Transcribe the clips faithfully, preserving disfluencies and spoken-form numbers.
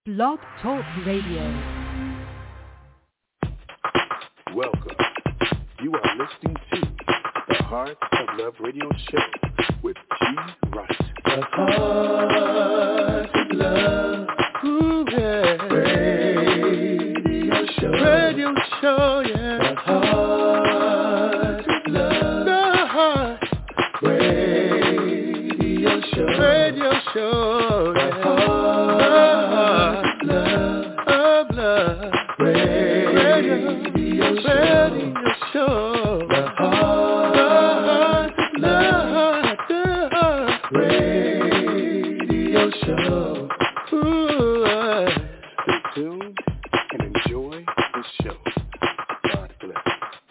Blog Talk Radio. Welcome. You are listening to the Heart of Love Radio Show with G. Wright. The Heart of Love. Ooh, yeah. Radio show. Radio show, yeah. The Heart of Love. The Heart. Radio show. Radio show, yeah. The Heart of Love. Of love. Radio, radio show. Radio show. The Heart of Love. The Heart. Radio show. Ooh, Stay tuned and enjoy the show. God bless.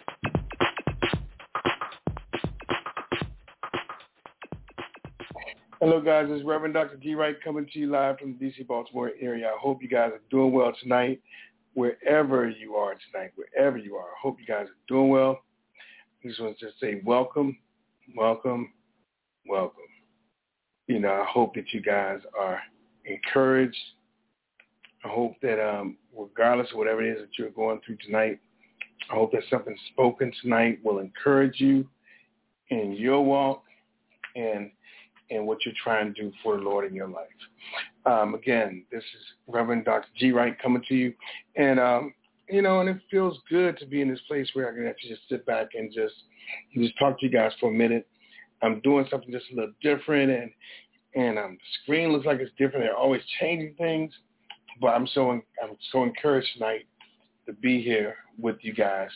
Hello, guys. It's Reverend Doctor G. Wright coming to you live from the D C Baltimore area. I hope you guys are doing well tonight, wherever you are tonight, wherever you are. I hope you guys are doing well. I just want to just say welcome, welcome, welcome. You know, I hope that you guys are encouraged. I hope that um, regardless of whatever it is that you're going through tonight, I hope that something spoken tonight will encourage you in your walk and and what you're trying to do for the Lord in your life. Um, again, this is Reverend Doctor G. Wright coming to you. And, um, you know, and it feels good to be in this place where I can actually just sit back and just just talk to you guys for a minute. I'm doing something just a little different, and and um, the screen looks like it's different. They're always changing things, but I'm so I'm so encouraged tonight to be here with you guys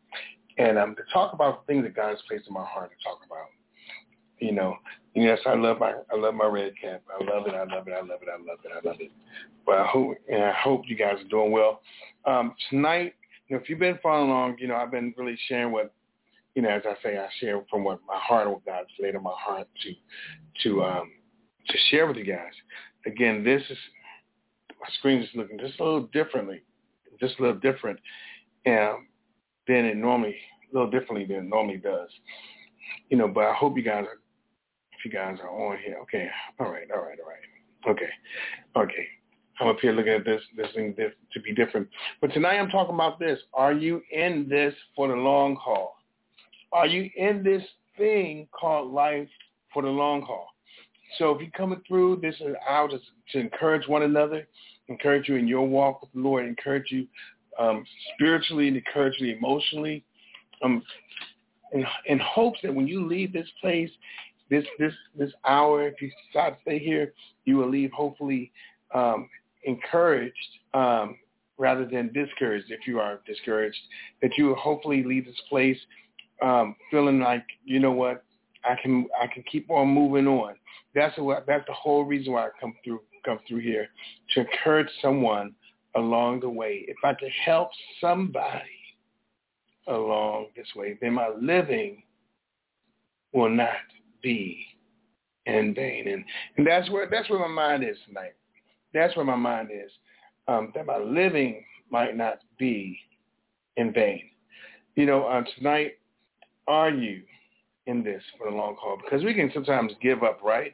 and um, to talk about things that God has placed in my heart to talk about. You know, yes, I love my I love my red cap. I love it. I love it. I love it. I love it. I love it. But I hope and I hope you guys are doing well. Um, tonight, you know, if you've been following along, you know, I've been really sharing what, you know, as I say, I share from what my heart, what God's laid in my heart to to um, to share with you guys. Again, this is my screen is looking just a little differently, just a little different, um, than it normally, a little differently than it normally does. You know, but I hope you guys are. If you guys are on here, okay, all right, all right, all right, okay, okay. I'm up here looking at this, this thing diff- to be different. But tonight I'm talking about this. Are you in this for the long haul? Are you in this thing called life for the long haul? So if you're coming through, this is out to, to encourage one another, encourage you in your walk with the Lord, encourage you um, spiritually, encourage you emotionally, um, in, in hopes that when you leave this place, This this this hour, if you decide to stay here, you will leave hopefully um, encouraged um, rather than discouraged. If you are discouraged, that you will hopefully leave this place um, feeling like, you know what, I can I can keep on moving on. That's what that's the whole reason why I come through come through here, to encourage someone along the way. If I can help somebody along this way, then my living will not be in vain. And and that's where that's where my mind is tonight. That's where my mind is. Um, that my living might not be in vain. You know, uh, tonight, are you in this for the long haul? Because we can sometimes give up, right?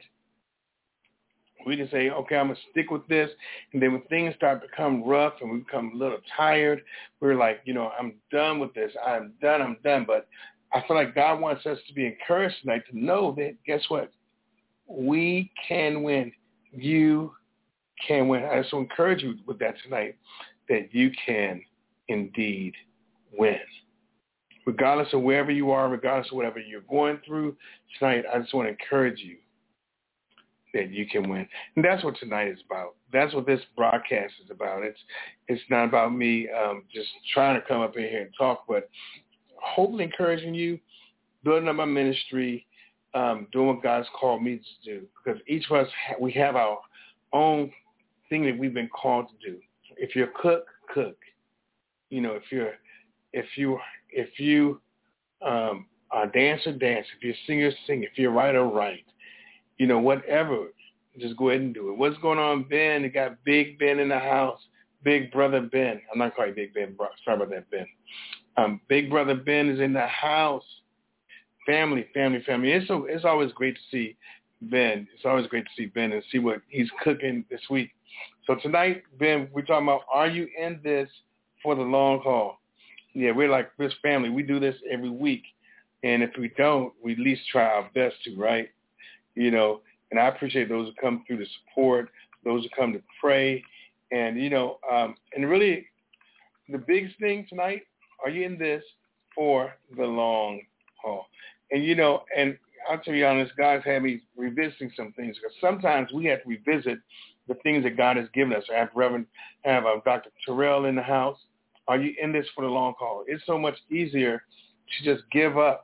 We can say, okay, I'm going to stick with this. And then when things start to become rough and we become a little tired, we're like, you know, I'm done with this. I'm done. I'm done. But I feel like God wants us to be encouraged tonight to know that, guess what? We can win. You can win. I just want to encourage you with that tonight, that you can indeed win. Regardless of wherever you are, regardless of whatever you're going through tonight, I just want to encourage you that you can win. And that's what tonight is about. That's what this broadcast is about. It's it's not about me um, just trying to come up in here and talk, but hopefully encouraging you, building up my ministry, um, doing what God's called me to do. Because each of us, ha- we have our own thing that we've been called to do. If you're a cook, cook. You know, if you're, if you, if you um, are a dancer, dance. If you're a singer, sing. If you're a writer, write. You know, whatever, just go ahead and do it. What's going on, Ben? You got Big Ben in the house. Big Brother Ben. I'm not calling Big Ben. Sorry about that, Ben. Um, Big Brother Ben is in the house. Family, family, family. It's so, it's always great to see Ben. It's always great to see Ben and see what he's cooking this week. So tonight, Ben, we're talking about, are you in this for the long haul? Yeah, we're like this family. We do this every week. And if we don't, we at least try our best to, right? You know, and I appreciate those who come through to support, those who come to pray. And, you know, um, and really the biggest thing tonight, are you in this for the long haul? And, you know, and I'll tell you honest, God's had me revisiting some things because sometimes we have to revisit the things that God has given us. I have Reverend, have um, Doctor Terrell in the house. Are you in this for the long haul? It's so much easier to just give up.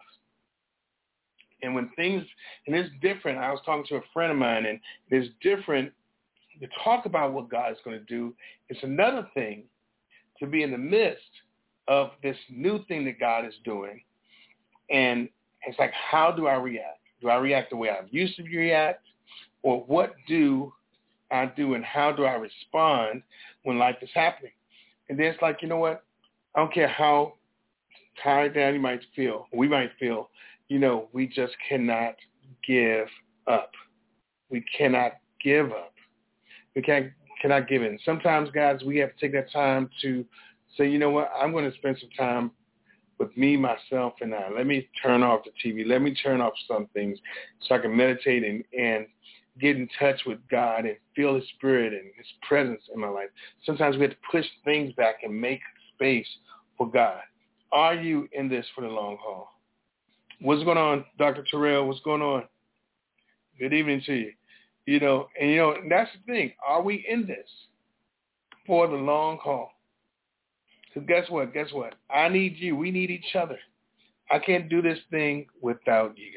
And when things, and it's different, I was talking to a friend of mine, and it's different to talk about what God is going to do. It's another thing to be in the midst of this new thing that God is doing. And it's like, how do I react? Do I react the way I used to react? Or what do I do and how do I respond when life is happening? And then it's like, you know what? I don't care how tired down you might feel, we might feel, you know, we just cannot give up. We cannot give up. We can't cannot give in. Sometimes, guys, we have to take that time to say, you know what, I'm going to spend some time with me, myself, and I. Let me turn off the T V. Let me turn off some things so I can meditate and, and get in touch with God and feel His Spirit and His presence in my life. Sometimes we have to push things back and make space for God. Are you in this for the long haul? What's going on, Doctor Terrell? What's going on? Good evening to you. You know, and, you know, and that's the thing. Are we in this for the long haul? Because guess what? Guess what? I need you. We need each other. I can't do this thing without you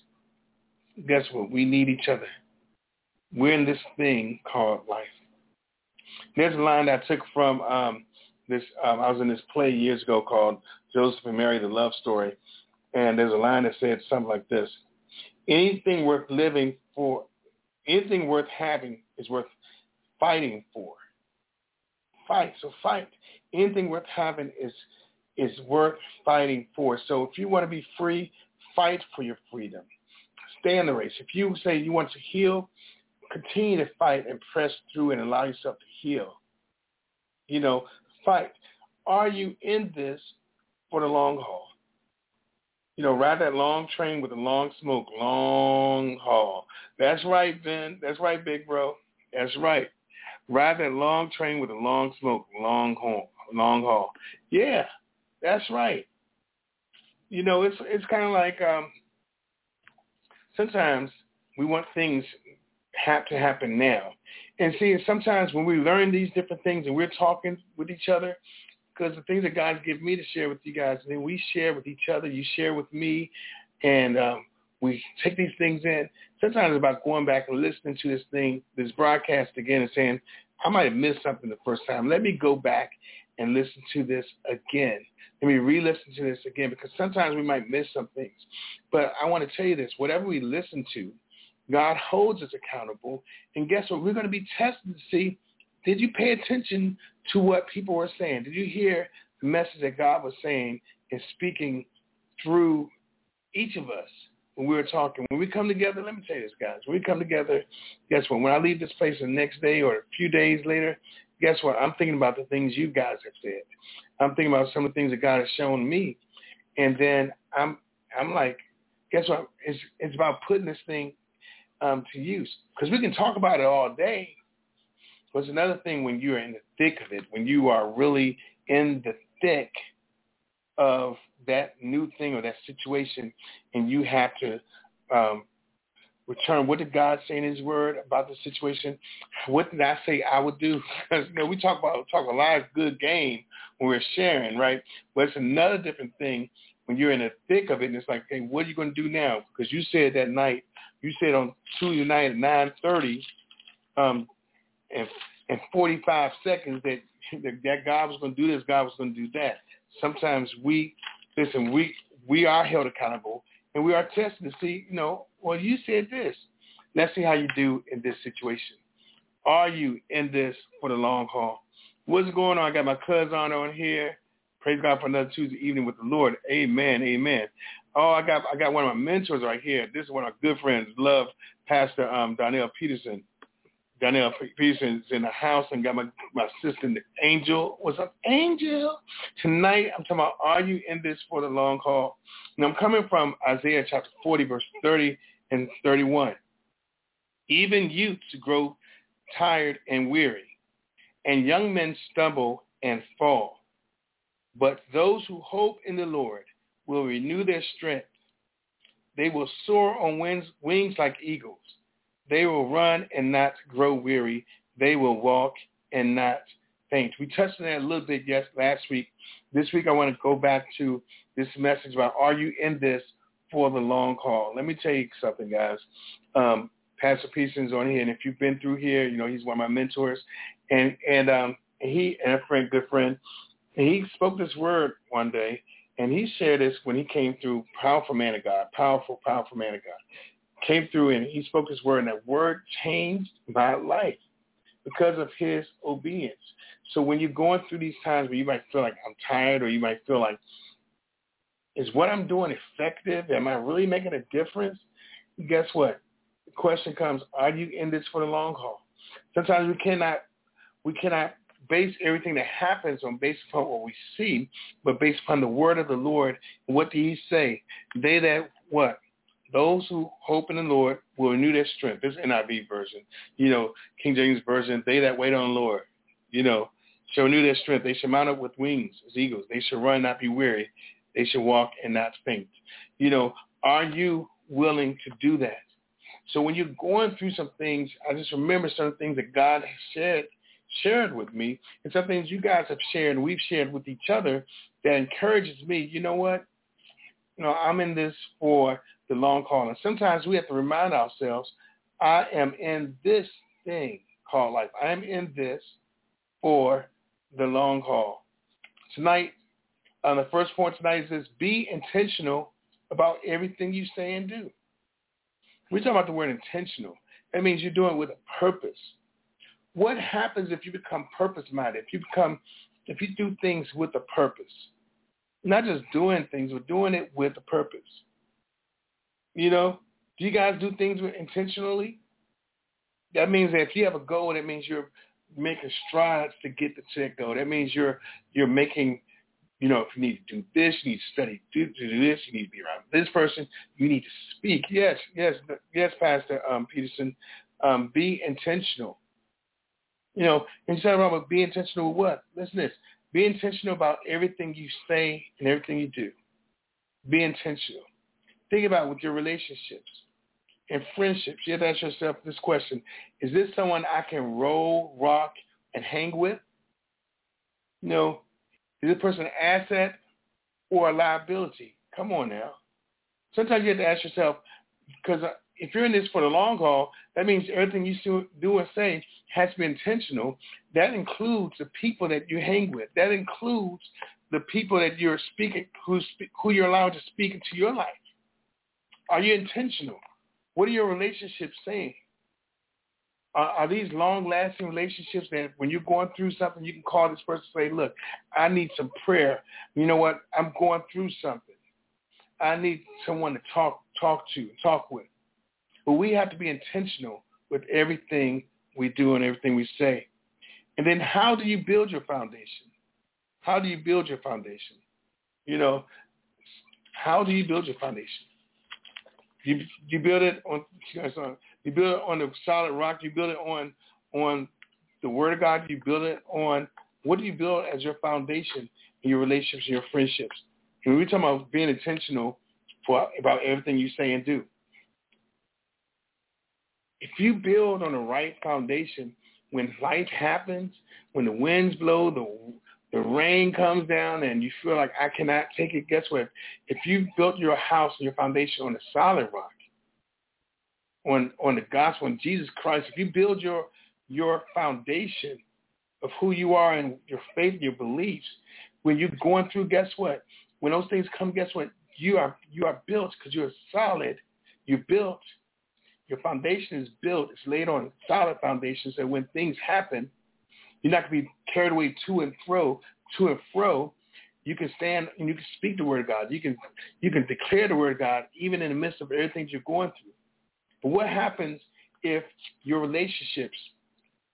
guys. Guess what? We need each other. We're in this thing called life. There's a line that I took from um, this. Um, I was in this play years ago called Joseph and Mary, the Love Story. And there's a line that said something like this. Anything worth living for, anything worth having is worth fighting for. Fight. So fight. Anything worth having is is worth fighting for. So if you want to be free, fight for your freedom. Stay in the race. If you say you want to heal, continue to fight and press through and allow yourself to heal. You know, fight. Are you in this for the long haul? You know, ride that long train with a long smoke, long haul. That's right, Ben. That's right, big bro. That's right. Ride that long train with a long smoke, long haul, long haul. Yeah, that's right. You know, it's it's kind of like um, sometimes we want things have to happen now. And see, sometimes when we learn these different things and we're talking with each other, because the things that God's given me to share with you guys, and then we share with each other, you share with me, and um, we take these things in. Sometimes it's about going back and listening to this thing, this broadcast again and saying, I might have missed something the first time. Let me go back and listen to this again. Let me re-listen to this again, because sometimes we might miss some things. But I want to tell you this, whatever we listen to, God holds us accountable. And guess what? We're going to be tested to see, did you pay attention to what people were saying? Did you hear the message that God was saying and speaking through each of us when we were talking? When we come together, let me tell you this, guys. When we come together, guess what? When I leave this place the next day or a few days later, guess what? I'm thinking about the things you guys have said. I'm thinking about some of the things that God has shown me. And then I'm I'm like, guess what? It's, it's about putting this thing um, to use. Because we can talk about it all day. But it's another thing when you're in the thick of it, when you are really in the thick of that new thing or that situation, and you have to um, return. What did God say in His Word about the situation? What did I say I would do? Because you know, we talk about talk a lot of good game when we're sharing, right? But it's another different thing when you're in the thick of it, and it's like, okay, what are you going to do now? Because you said that night, you said on Tuesday night at nine thirty. Um, And, and forty-five seconds that, that God was going to do this, God was going to do that. Sometimes we, listen, we we are held accountable, and we are tested to see, you know, well, you said this. Let's see how you do in this situation. Are you in this for the long haul? What's going on? I got my cousin on here. Praise God for another Tuesday evening with the Lord. Amen, amen. Oh, I got I got one of my mentors right here. This is one of my good friends. Love Pastor um, Donnell Peterson. Donnell Peterson is in the house, and got my, my assistant, Angel. What's up, Angel? Tonight, I'm talking about, are you in this for the long haul? And I'm coming from Isaiah chapter forty, verse thirty and thirty-one. Even youths grow tired and weary, and young men stumble and fall. But those who hope in the Lord will renew their strength. They will soar on wings, wings like eagles. They will run and not grow weary. They will walk and not faint. We touched on that a little bit yes, last week. This week I want to go back to this message about, are you in this for the long haul? Let me tell you something, guys. Um, Pastor Pearson's on here, and if you've been through here, you know, he's one of my mentors. And and um, he and a friend, good friend, and he spoke this word one day, and he shared this when he came through, powerful man of God, powerful, powerful man of God. Came through and he spoke his word, and that word changed my life because of his obedience. So when you're going through these times where you might feel like I'm tired, or you might feel like, is what I'm doing effective? Am I really making a difference? Guess what? The question comes, are you in this for the long haul? Sometimes we cannot we cannot base everything that happens on based upon what we see, but based upon the word of the Lord. What did he say? They that what? Those who hope in the Lord will renew their strength. This is N I V version. You know, King James version, they that wait on the Lord, you know, shall renew their strength. They shall mount up with wings as eagles. They shall run, not be weary. They shall walk and not faint. You know, are you willing to do that? So when you're going through some things, I just remember some things that God has shared, shared with me, and some things you guys have shared, and we've shared with each other that encourages me. You know what? You know, I'm in this for the long haul. And sometimes we have to remind ourselves, I am in this thing called life. I am in this for the long haul. Tonight, on the first point tonight is this: be intentional about everything you say and do. We're talking about the word intentional. That means you're doing it with a purpose. What happens if you become purpose-minded? If you become, if you do things with a purpose? Not just doing things, but doing it with a purpose. You know, do you guys do things with intentionally? That means that if you have a goal, that means you're making strides to get to that goal. That means you're you're making, you know, if you need to do this, you need to study do, to do this, you need to be around this person, you need to speak. Yes, yes, yes, Pastor um, Peterson, um, be intentional. You know, and you said about be intentional with what? Listen to this. Be intentional about everything you say and everything you do. Be intentional. Think about with your relationships and friendships. You have to ask yourself this question: is this someone I can roll, rock, and hang with? You know, is this person an asset or a liability? Come on now. Sometimes you have to ask yourself, because if you're in this for the long haul, that means everything you do and say has to be intentional. That includes the people that you hang with. That includes the people that you're speaking, who, who you're allowed to speak into your life. Are you intentional? What are your relationships saying? Are, are these long-lasting relationships that when you're going through something, you can call this person and say, look, I need some prayer. You know what? I'm going through something. I need someone to talk talk to, talk with. But we have to be intentional with everything we do and everything we say. And then how do you build your foundation? How do you build your foundation? You know, how do you build your foundation? You you build it on you build it on the solid rock. You build it on on the Word of God. You build it on, what do you build as your foundation in your relationships and your friendships? And we're talking about being intentional for about everything you say and do. If you build on the right foundation, when life happens, when the winds blow, the the rain comes down, and you feel like I cannot take it, guess what? If you've built your house and your foundation on a solid rock, on on the gospel, on Jesus Christ, if you build your your foundation of who you are and your faith, your beliefs, when you're going through, guess what? When those things come, guess what? You are you are built because you're solid. You're built. Your foundation is built. It's laid on solid foundations, and when things happen, you're not going to be carried away to and fro, to and fro. You can stand and you can speak the word of God. You can you can declare the word of God even in the midst of everything you're going through. But what happens if your relationships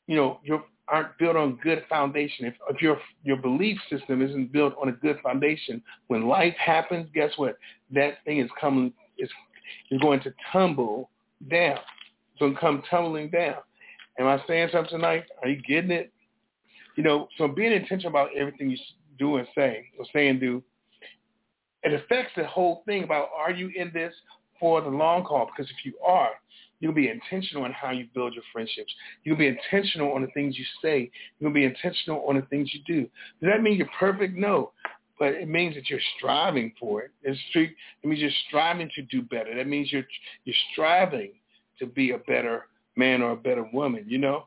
you know, your aren't built on good foundation, if, if your your belief system isn't built on a good foundation, when life happens, guess what? That thing is coming is is going to tumble down. It's going to come tumbling down. Am I saying something tonight? Are you getting it? You know, so being intentional about everything you do and say, or say and do, it affects the whole thing about, are you in this for the long haul? Because if you are, you'll be intentional on how you build your friendships. You'll be intentional on the things you say. You'll be intentional on the things you do. Does that mean you're perfect? No. But it means that you're striving for it. It's, it means you're striving to do better. That means you're you're striving to be a better man or a better woman, you know?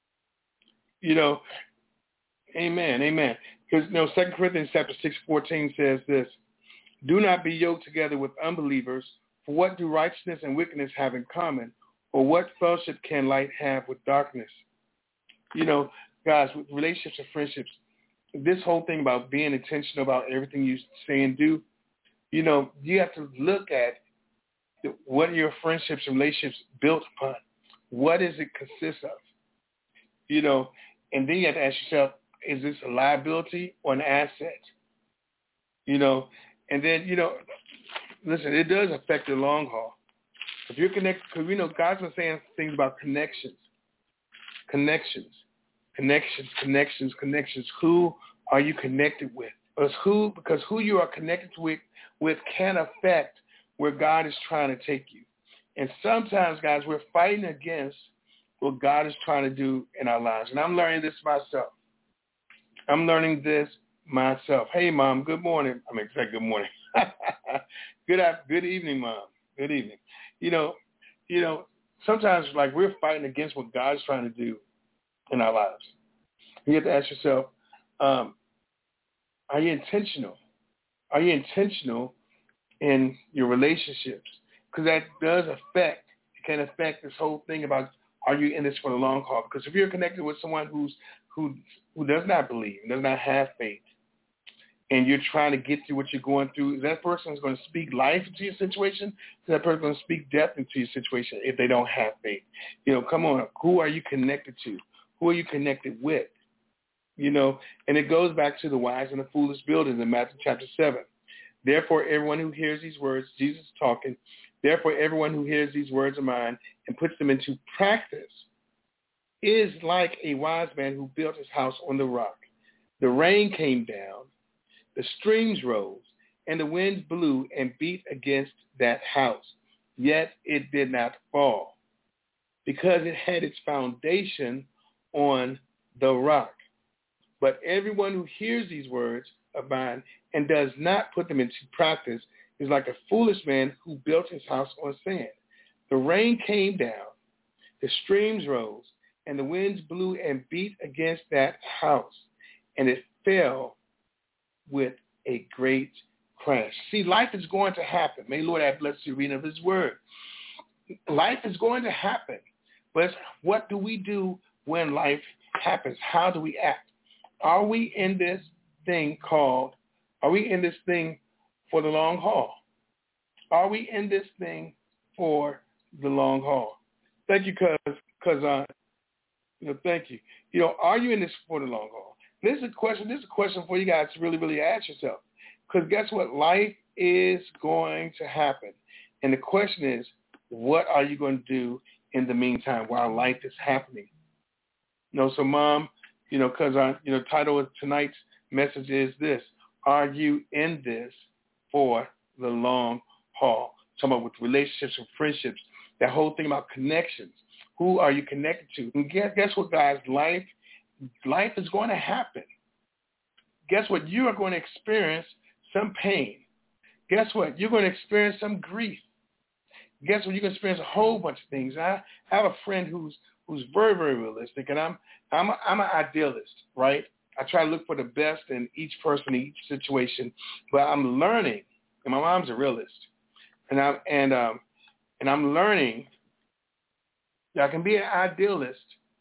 You know, amen, amen. Because, you know, Second Corinthians chapter six, fourteen says this, do not be yoked together with unbelievers, for what do righteousness and wickedness have in common? Or what fellowship can light have with darkness? You know, guys, with relationships and friendships, this whole thing about being intentional about everything you say and do, you know, you have to look at what are your friendships and relationships built upon. What does it consist of? You know, and then you have to ask yourself, is this a liability or an asset? You know, and then, you know, listen, it does affect the long haul. If you're connected, because we know God's been saying things about connections, connections, connections, connections, connections. Who are you connected with? Because who, because who you are connected with, with can affect where God is trying to take you. And sometimes, guys, we're fighting against what God is trying to do in our lives. And I'm learning this myself. I'm learning this myself. Hey, Mom, good morning. I mean, say good morning. good good evening, Mom. Good evening. You know, you know, sometimes like we're fighting against what God's trying to do in our lives. You have to ask yourself, um, are you intentional? Are you intentional in your relationships? Because that does affect, it can affect this whole thing about, are you in this for the long haul? Because if you're connected with someone who's who who does not believe, does not have faith, and you're trying to get through what you're going through, is that person going to speak life into your situation? Is that person going to speak death into your situation if they don't have faith? You know, come on, who are you connected to? Who are you connected with? You know, and it goes back to the wise and the foolish builders in Matthew chapter seven. Therefore, everyone who hears these words, Jesus is talking, therefore, everyone who hears these words of mine and puts them into practice is like a wise man who built his house on the rock. The rain came down, the streams rose, and the winds blew and beat against that house. Yet it did not fall, because it had its foundation on the rock. But everyone who hears these words of mine and does not put them into practice is like a foolish man who built his house on sand. The rain came down, the streams rose, and the winds blew and beat against that house, and it fell with a great crash. See, life is going to happen. May Lord have blessed you reading of his word. Life is going to happen. But what do we do when life happens? How do we act? Are we in this thing called, are we in this thing for the long haul? Are we in this thing for the long haul? Thank you, cuz, cuz, uh, you know, thank you. You know, are you in this for the long haul? This is a question, this is a question for you guys to really, really ask yourself. Because guess what? Life is going to happen. And the question is, what are you going to do in the meantime while life is happening? You know, so Mom, you know, because I, you know, title of tonight's message is this: are you in this for the long haul? Talking about with relationships and friendships, that whole thing about connections. Who are you connected to? And guess, guess what, guys? Life, life is going to happen. Guess what? You are going to experience some pain. Guess what? You're going to experience some grief. Guess what? You're going to experience a whole bunch of things. I have a friend who's who's very, very realistic, and I'm I'm a, I'm an idealist, right? I try to look for the best in each person, in each situation, but I'm learning, and my mom's a realist, and I'm and um and I'm learning that I can be an idealist,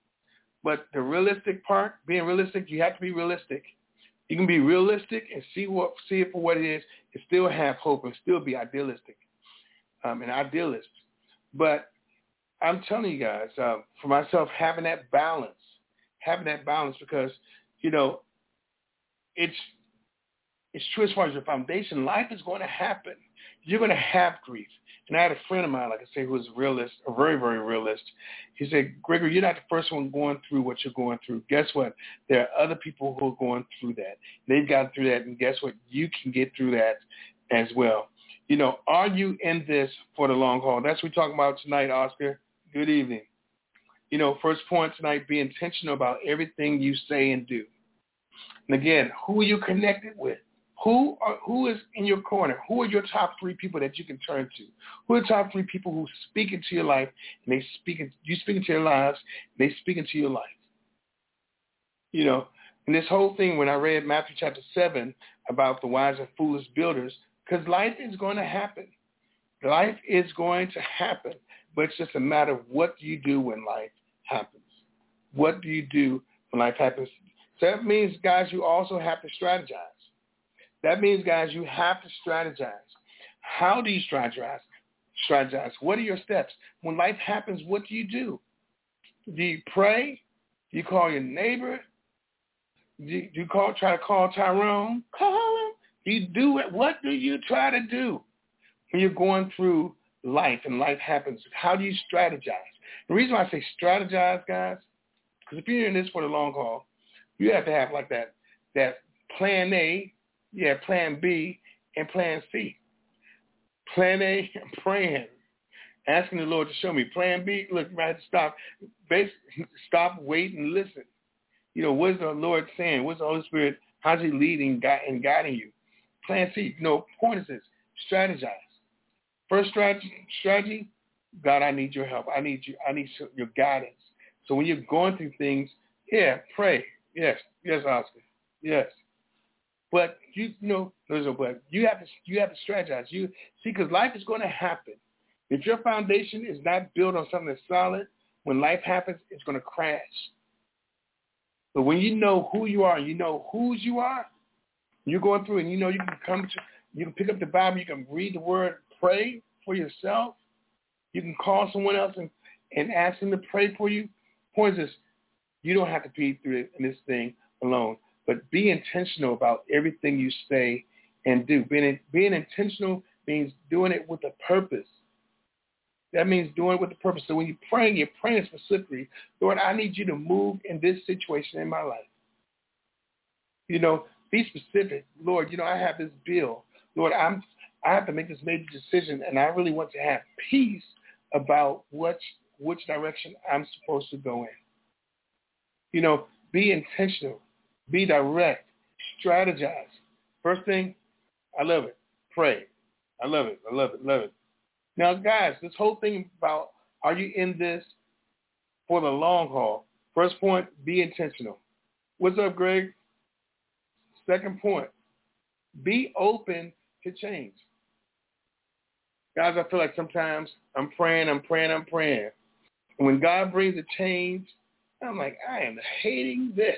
but the realistic part, being realistic, you have to be realistic. You can be realistic and see what see it for what it is, and still have hope and still be idealistic, um, an idealist. But I'm telling you guys, uh, for myself, having that balance, having that balance because, you know, it's it's true as far as your foundation. Life is going to happen. You're going to have grief. And I had a friend of mine, like I say, who was a realist, a very, very realist. He said, Gregory, you're not the first one going through what you're going through. Guess what? There are other people who are going through that. They've gotten through that, and guess what? You can get through that as well. You know, are you in this for the long haul? That's what we're talking about tonight, Oscar. Good evening. You know, first point tonight, be intentional about everything you say and do. And again, who are you connected with? Who are, who is in your corner? Who are your top three people that you can turn to? Who are the top three people who speak into your life, and they speak, you speak into their lives, and they speak into your life? You know, and this whole thing, when I read Matthew chapter seven about the wise and foolish builders, because life is going to happen. Life is going to happen, but it's just a matter of what do you do when life happens? What do you do when life happens? So that means, guys, you also have to strategize. That means, guys, you have to strategize. How do you strategize? Strategize. What are your steps? When life happens, what do you do? Do you pray? Do you call your neighbor? Do you, do you call, try to call Tyrone? Call him. Do you do it? What do you try to do when you're going through life and life happens? How do you strategize? The reason why I say strategize, guys, because if you're in this for the long haul, you have to have like that, that plan A, yeah, plan B, and plan C. Plan A, I'm praying, asking the Lord to show me. Plan B, look, you might have to stop, basically, stop, wait, and listen. You know, what is the Lord saying? What's the Holy Spirit, how's he leading and guiding you? Plan C, you know, point is this, strategize. First strategy, strategy, God, I need your help. I need you. I need your guidance. So when you're going through things, yeah, pray. Yes, yes, Oscar, yes. But you, you know, there's a but. You have to, you have to strategize. You see, because life is going to happen. If your foundation is not built on something that's solid, when life happens, it's going to crash. But when you know who you are, you know whose you are. You're going through, and you know you can come to, you can pick up the Bible, you can read the Word, pray for yourself. You can call someone else and, and ask them to pray for you. Point is this, you don't have to be through this thing alone. But be intentional about everything you say and do. Being, being intentional means doing it with a purpose. That means doing it with a purpose. So when you're praying, you're praying specifically, Lord, I need you to move in this situation in my life. You know, be specific. Lord, you know, I have this bill. Lord, I'm, I have to make this major decision, and I really want to have peace about what, which direction I'm supposed to go in. You know, be intentional. Be direct. Strategize. First thing, I love it. Pray. I love it. I love it. Love it. Now, guys, this whole thing about are you in this for the long haul? First point, be intentional. What's up, Greg? Second point, be open to change. Guys, I feel like sometimes I'm praying, I'm praying, I'm praying. And when God brings a change, I'm like, I am hating this.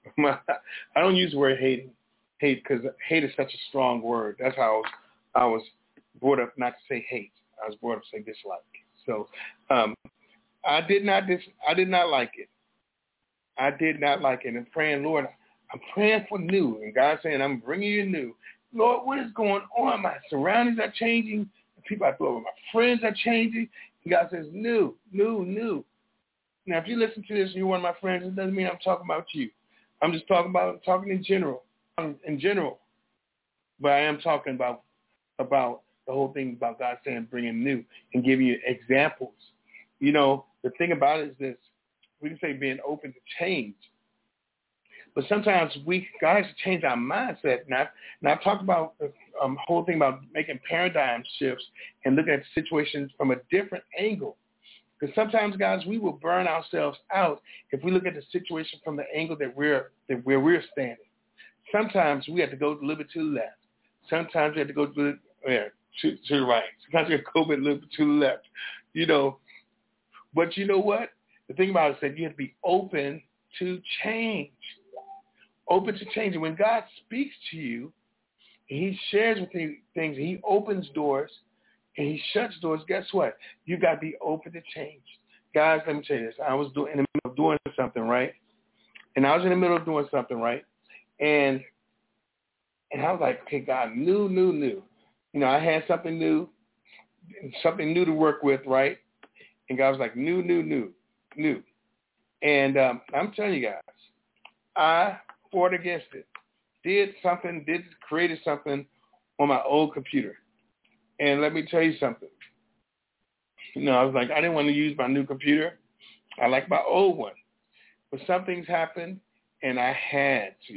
I don't use the word hating, hate, because hate is such a strong word. That's how I was, I was brought up not to say hate. I was brought up to say dislike. So um, I did not dis, I did not like it. I did not like it. And praying, Lord, I'm praying for new. And God saying, I'm bringing you new. Lord, what is going on? My surroundings are changing. The people I thought were my friends are changing. And God says, new, new, new. Now, if you listen to this and you're one of my friends, it doesn't mean I'm talking about you. I'm just talking about talking in general, in general. But I am talking about about the whole thing about God saying bringing new and giving you examples. You know, the thing about it is this. We can say being open to change. But sometimes we, God has to change our mindset. Now, now I've talked about the um, whole thing about making paradigm shifts and looking at situations from a different angle. Because sometimes, guys, we will burn ourselves out if we look at the situation from the angle that we're that where we're standing. Sometimes we have to go a little bit to the left. Sometimes we have to go to the, yeah, to, to the right. Sometimes we have to go a little bit to the left. You know, but you know what? The thing about it is that you have to be open to change. Open to change. And when God speaks to you, he shares with you things, he opens doors, and he shuts doors. Guess what? You got to be open to change. Guys, let me tell you this. I was doing, in the middle of doing something, right? And I was in the middle of doing something, right? And and I was like, okay, God, new, new, new. You know, I had something new, something new to work with, right? And God was like, new, new, new, new. And um, I'm telling you guys, I fought against it, did something, did created something on my old computer. And let me tell you something. You know, I was like, I didn't want to use my new computer. I like my old one. But some things happened, and I had to.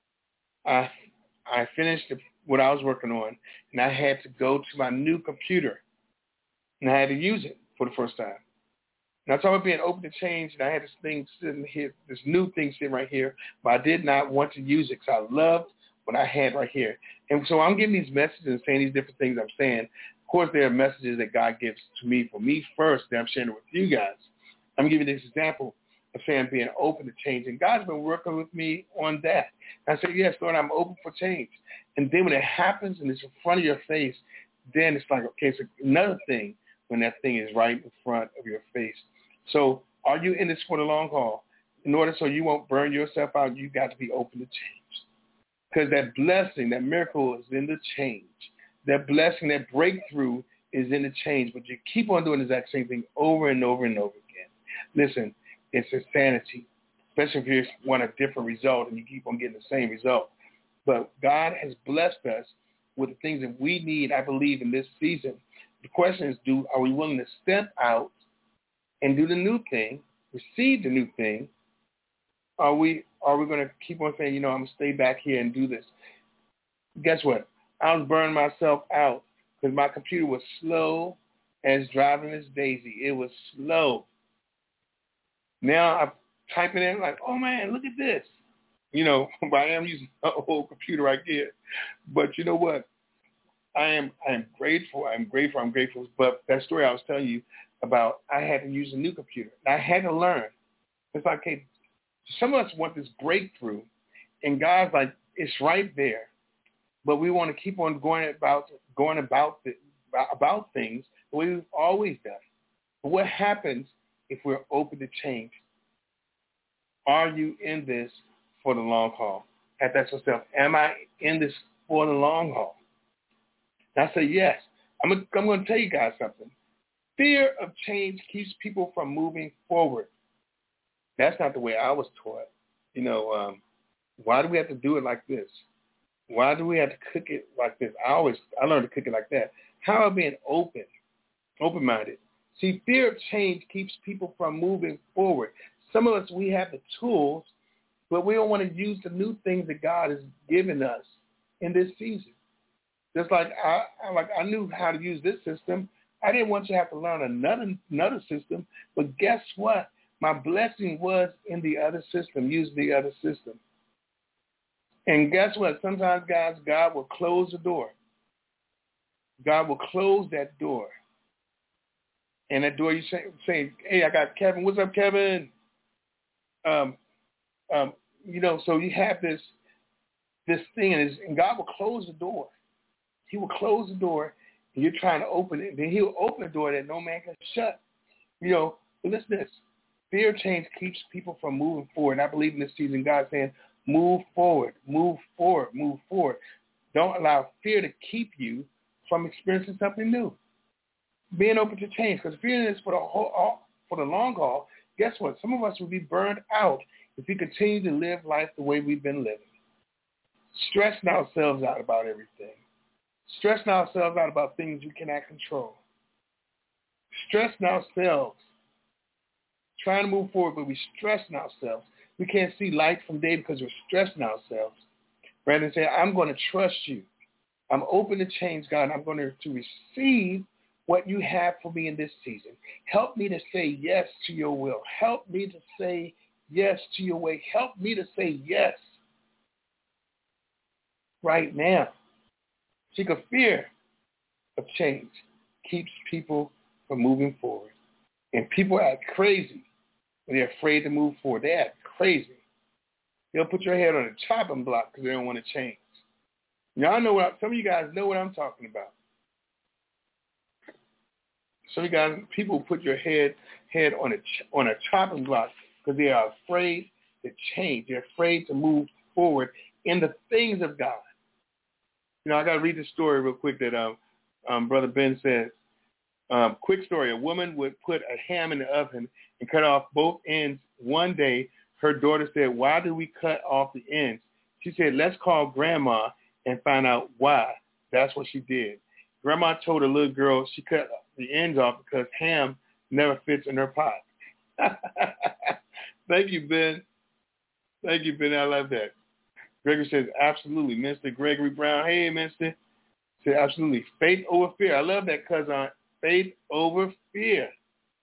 I I finished the, what I was working on, and I had to go to my new computer, and I had to use it for the first time. And I talk about being open to change, and I had this thing sitting here, this new thing sitting right here, but I did not want to use it because I loved what I had right here. And so I'm giving these messages and saying these different things I'm saying. Of course, there are messages that God gives to me for me first that I'm sharing with you guys. I'm giving this example of saying being open to change. And God's been working with me on that. And I said, yes, Lord, I'm open for change. And then when it happens and it's in front of your face, then it's like, okay, it's another thing when that thing is right in front of your face. So are you in this for the long haul? In order so you won't burn yourself out, you got to be open to change. Because that blessing, that miracle is in the change. That blessing, that breakthrough is in the change. But you keep on doing the exact same thing over and over and over again. Listen, it's insanity, especially if you want a different result and you keep on getting the same result. But God has blessed us with the things that we need, I believe, in this season. The question is, do are we willing to step out and do the new thing, receive the new thing? Are we are we going to keep on saying, you know, I'm going to stay back here and do this? Guess what? I was burning myself out because my computer was slow as driving Miss Daisy. It was slow. Now I'm typing in like, oh, man, look at this. You know, I am using an old computer right here. But you know what? I am I am grateful. I'm grateful. I'm grateful. But that story I was telling you about, I had to use a new computer. I had to learn. It's like, hey, some of us want this breakthrough, and God's like, it's right there. But we want to keep on going about going about the, about things the way we've always done. But what happens if we're open to change? Are you in this for the long haul? Have to ask yourself, am I in this for the long haul? And I say yes. I'm going I'm going to tell you guys something. Fear of change keeps people from moving forward. That's not the way I was taught. You know, um, why do we have to do it like this? Why do we have to cook it like this? I always, I learned to cook it like that. How about being open, open-minded? See, fear of change keeps people from moving forward. Some of us, we have the tools, but we don't want to use the new things that God has given us in this season. Just like I, I like I knew how to use this system. I didn't want you to have to learn another another system. But guess what? My blessing was in the other system, using the other system. And guess what? Sometimes, guys, God will close the door. God will close that door. And that door, you say, say, hey, I got Kevin. What's up, Kevin? Um, um, you know, so you have this this thing, and, and God will close the door. He will close the door, and you're trying to open it. Then he'll open the door that no man can shut. You know, but listen to this. Fear of change keeps people from moving forward. And I believe in this season, God's saying, move forward, move forward, move forward. Don't allow fear to keep you from experiencing something new. Being open to change, because fear is for the whole, for the long haul. Guess what? Some of us will be burned out if we continue to live life the way we've been living. Stressing ourselves out about everything. Stressing ourselves out about things we cannot control. Stressing ourselves. Trying to move forward, but we're stressing ourselves. We can't see light from day because we're stressing ourselves. Rather than say, I'm going to trust you. I'm open to change, God. And I'm going to, to receive what you have for me in this season. Help me to say yes to your will. Help me to say yes to your way. Help me to say yes right now. See, because fear of change keeps people from moving forward. And people act crazy when they're afraid to move forward. They act crazy. They'll put your head on a chopping block because they don't want to change. Y'all know what, some of you guys know what I'm talking about. Some of you guys, people put your head head on a on a chopping block because they are afraid to change. They're afraid to move forward in the things of God. You know, I got to read the story real quick that um, um, Brother Ben said. Um, quick story. A woman would put a ham in the oven and cut off both ends. One day, her daughter said, why do we cut off the ends? She said, let's call Grandma and find out why. That's what she did. Grandma told her little girl she cut the ends off because ham never fits in her pot. Thank you, Ben. Thank you, Ben. I love that. Gregory says, absolutely. Mister Gregory Brown. Hey, Mister Said, absolutely. Faith over fear. I love that, cousin. Faith over fear.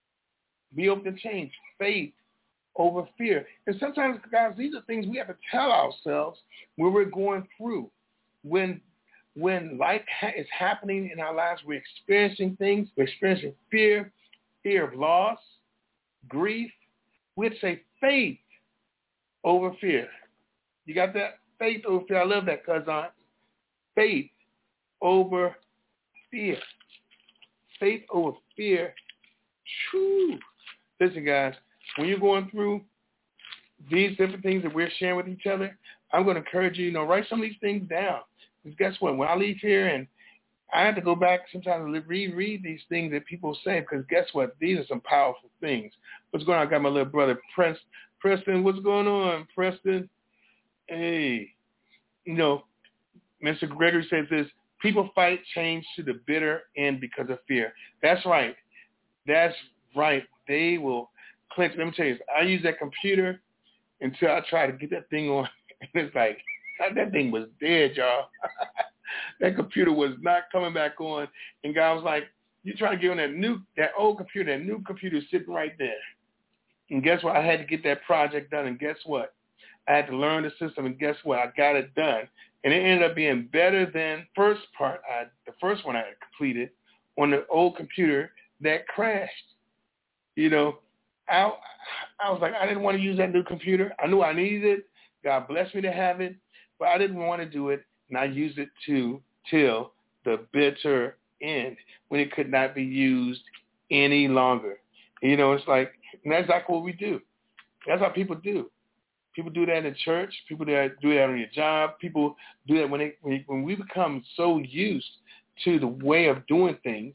Be open to change. Faith over fear. And sometimes, guys, these are things we have to tell ourselves when we're going through. When when life ha- is happening in our lives, we're experiencing things. We're experiencing fear, fear of loss, grief. We'd say faith over fear. You got that? Faith over fear. I love that, cousin. Faith over fear. Faith over fear. Whew. Listen, guys, when you're going through these different things that we're sharing with each other, I'm going to encourage you, you know, write some of these things down. Because guess what? When I leave here and I have to go back sometimes and reread these things that people say, because guess what? These are some powerful things. What's going on? I got my little brother, Preston. Preston, what's going on, Preston? Hey, you know, Mister Gregory says this, people fight change to the bitter end because of fear. That's right. That's right. They will clench. Let me tell you, I use that computer until I try to get that thing on. And it's like, that thing was dead, y'all. That computer was not coming back on. And God was like, you try to get on that new, that old computer, that new computer is sitting right there. And guess what? I had to get that project done. And guess what? I had to learn the system. And guess what? I got it done. And it ended up being better than first part, I, the first one I had completed on the old computer that crashed. You know, I, I was like, I didn't want to use that new computer. I knew I needed it. God blessed me to have it, but I didn't want to do it. And I used it to till the bitter end when it could not be used any longer. You know, it's like, and that's exactly what we do. That's how people do. People do that in church. People do that, do that on your job. People do that when, they, when, when we become so used to the way of doing things.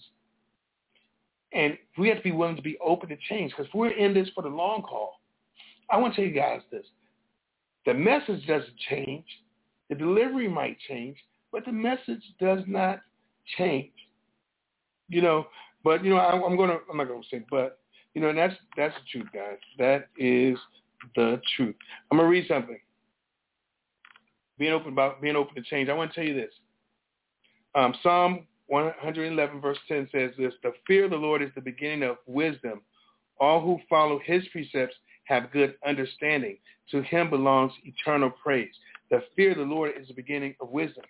And we have to be willing to be open to change because we're in this for the long haul. I want to tell you guys this. The message doesn't change. The delivery might change, but the message does not change. You know, but, you know, I, I'm going to, I'm not going to say but, you know, and that's, that's the truth, guys. That is the truth. I'm going to read something. Being open about being open to change. I want to tell you this. Um, Psalm one eleven verse ten says this, the fear of the Lord is the beginning of wisdom. All who follow his precepts have good understanding. To him belongs eternal praise. The fear of the Lord is the beginning of wisdom.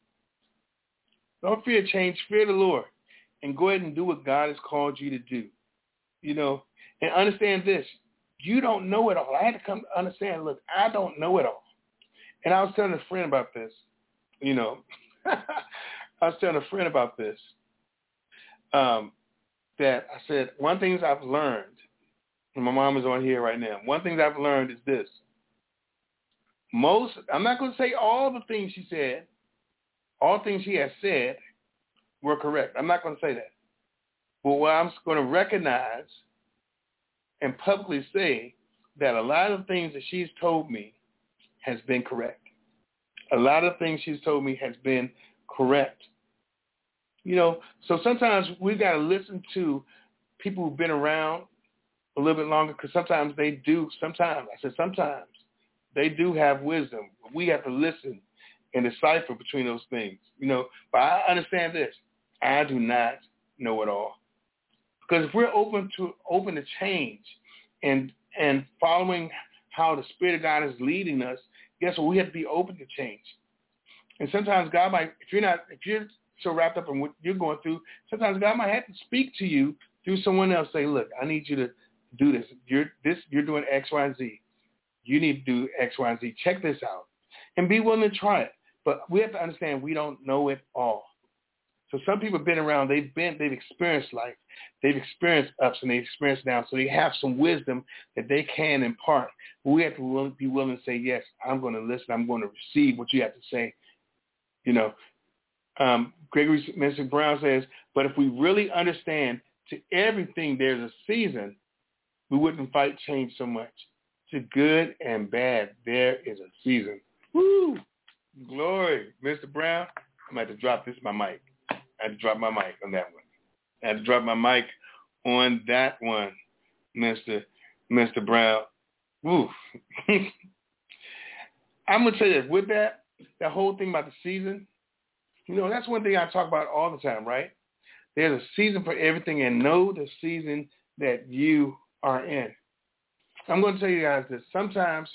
Don't fear change. Fear the Lord. And go ahead and do what God has called you to do. You know, and understand this. You don't know it all. I had to come to understand, look, I don't know it all. And I was telling a friend about this. You know, I was telling a friend about this. Um, that I said, one thing I've learned, and my mom is on here right now, one thing I've learned is this. Most, I'm not going to say all the things she said, all things she has said were correct. I'm not going to say that. But what I'm going to recognize and publicly say that a lot of things that she's told me has been correct. A lot of things she's told me has been correct. You know, so sometimes we've got to listen to people who've been around a little bit longer because sometimes they do, sometimes, I said sometimes, they do have wisdom. We have to listen and decipher between those things, you know. But I understand this. I do not know it all. Because if we're open to open to change and and following how the Spirit of God is leading us, guess what? We have to be open to change. And sometimes God might, if you're not, if you're so wrapped up in what you're going through, sometimes God might have to speak to you through someone else. Say, look, I need you to do this. You're this. You're doing X, Y, and Z. You need to do X, Y, and Z. Check this out, and be willing to try it. But we have to understand we don't know it all. So some people have been around, they've been, they've experienced life. They've experienced ups and they've experienced downs. So they have some wisdom that they can impart. But we have to be willing to say, yes, I'm going to listen. I'm going to receive what you have to say. You know, um, Gregory Mister Brown says, but if we really understand to everything there's a season, we wouldn't fight change so much. To good and bad, there is a season. Woo! Glory. Mister Brown, I'm going to have to drop this my mic. I had to drop my mic on that one. I had to drop my mic on that one, Mister Mister Brown. Woo. I'm going to tell you this. With that, that whole thing about the season, you know, that's one thing I talk about all the time, right? There's a season for everything, and know the season that you are in. I'm going to tell you guys that sometimes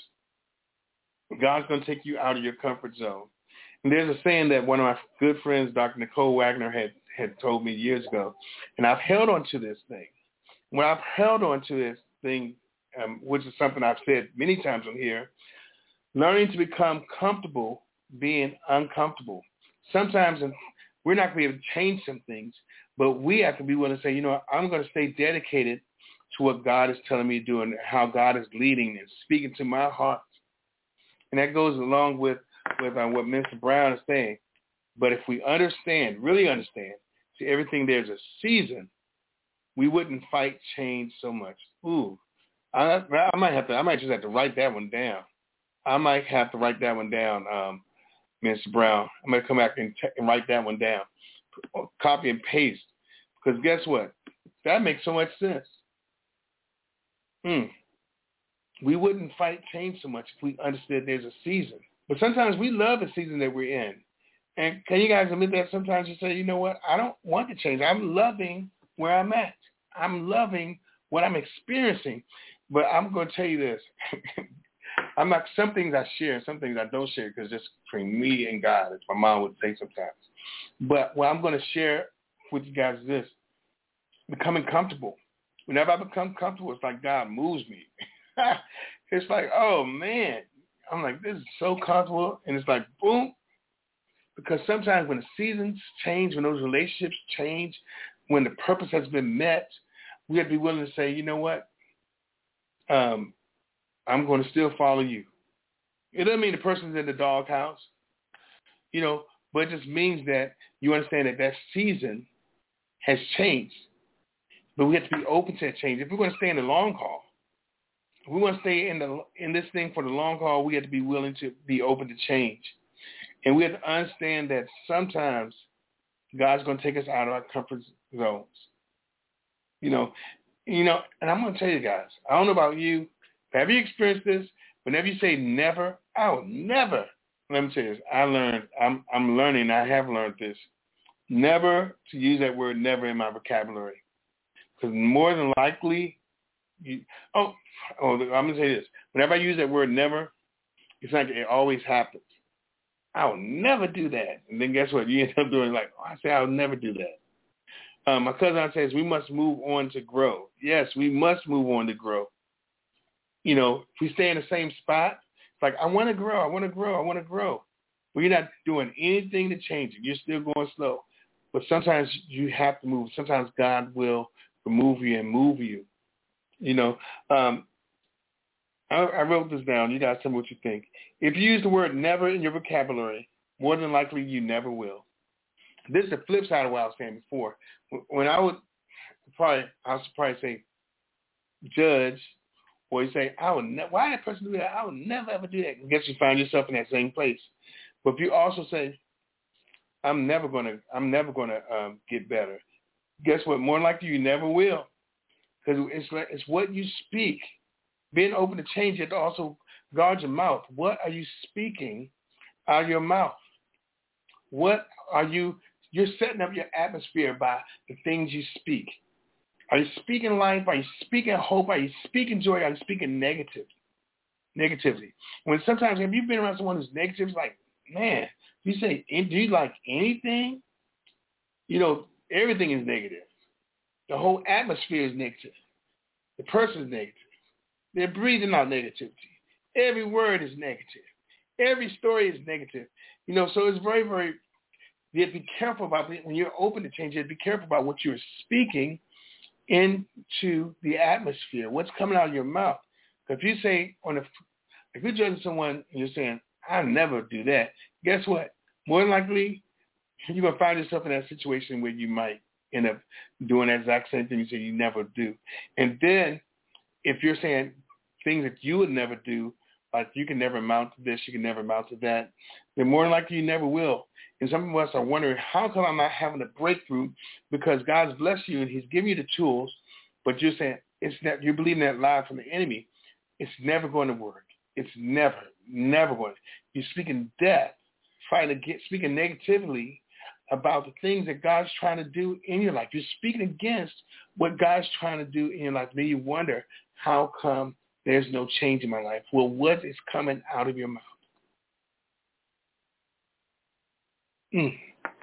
God's going to take you out of your comfort zone. And there's a saying that one of my good friends, Doctor Nicole Wagner, had, had told me years ago, and I've held on to this thing. When I've held on to this thing, um, which is something I've said many times on here, learning to become comfortable being uncomfortable. Sometimes we're not going to be able to change some things, but we have to be willing to say, you know, I'm going to stay dedicated to what God is telling me to do and how God is leading and speaking to my heart. And that goes along with, with uh, what Mister Brown is saying. But if we understand, really understand, to everything there's a season, we wouldn't fight change so much. Ooh, I, I might have to, I might just have to write that one down. I might have to write that one down, um, Mister Brown. I'm going to come back and, t- and write that one down, copy and paste. Because guess what? That makes so much sense. Hmm. We wouldn't fight change so much if we understood there's a season. But sometimes we love the season that we're in. And can you guys admit that sometimes you say, you know what, I don't want to change. I'm loving where I'm at. I'm loving what I'm experiencing. But I'm going to tell you this. I'm not, some things I share and some things I don't share because it's between me and God, as my mom would say sometimes. But what I'm going to share with you guys is this, becoming comfortable. Whenever I become comfortable, it's like God moves me. It's like, oh, man. I'm like, this is so comfortable. And it's like, boom. Because sometimes when the seasons change, when those relationships change, when the purpose has been met, we have to be willing to say, you know what? Um, I'm going to still follow you. It doesn't mean the person's in the doghouse, you know, but it just means that you understand that that season has changed. But we have to be open to that change. If we're going to stay in the long haul, if we want to stay in the in this thing for the long haul, we have to be willing to be open to change. And we have to understand that sometimes God's going to take us out of our comfort zones. You know, you know, and I'm going to tell you guys, I don't know about you, have you experienced this? Whenever you say never, I will never. Let me tell you this. I learned, I'm I'm learning, I have learned this. Never to use that word never in my vocabulary. Because more than likely, you, oh, oh, I'm going to say this. Whenever I use that word never, it's like it always happens. I will never do that. And then guess what? You end up doing like, oh, I say I'll never do that. Um, my cousin says we must move on to grow. Yes, we must move on to grow. You know, if we stay in the same spot, it's like, I want to grow, I want to grow, I want to grow. Well, you're not doing anything to change it. You're still going slow. But sometimes you have to move. Sometimes God will remove you and move you. You know, um, I, I wrote this down. You guys tell me what you think. If you use the word never in your vocabulary, more than likely you never will. This is the flip side of what I was saying before. When I would probably, I would probably say judge, or you say, I would ne- why that person do that? I would never ever do that. And guess you find yourself in that same place. But if you also say, I'm never gonna, I'm never gonna um, get better. Guess what? More likely you never will, because it's like, it's what you speak. Being open to change, it also guard your mouth. What are you speaking out of your mouth? What are you? You're setting up your atmosphere by the things you speak. Are you speaking life? Are you speaking hope? Are you speaking joy? Are you speaking negative, negativity? When sometimes, have you been around someone who's negative? It's like, man, you say, do you like anything? You know, everything is negative. The whole atmosphere is negative. The person is negative. They're breathing out negativity. Every word is negative. Every story is negative. You know, so it's very, very you have to be careful about, when you're open to change, you have to be careful about what you're speaking into the atmosphere, what's coming out of your mouth. Because if you say, on a, if you're judging someone and you're saying, I never do that, guess what? More than likely, you're going to find yourself in that situation where you might end up doing that exact same thing you say you never do. And then if you're saying things that you would never do, like you can never amount to this, you can never amount to that, then more than likely you never will. And some of us are wondering, how come I'm not having a breakthrough? Because God's blessed you and he's giving you the tools, but you're saying it's not, you're believing that lie from the enemy. It's never going to work. It's never, never going to. You're speaking death, trying to get, speaking negatively about the things that God's trying to do in your life. You're speaking against what God's trying to do in your life. Then you wonder, how come there's no change in my life? Well, what is coming out of your mouth? Mm.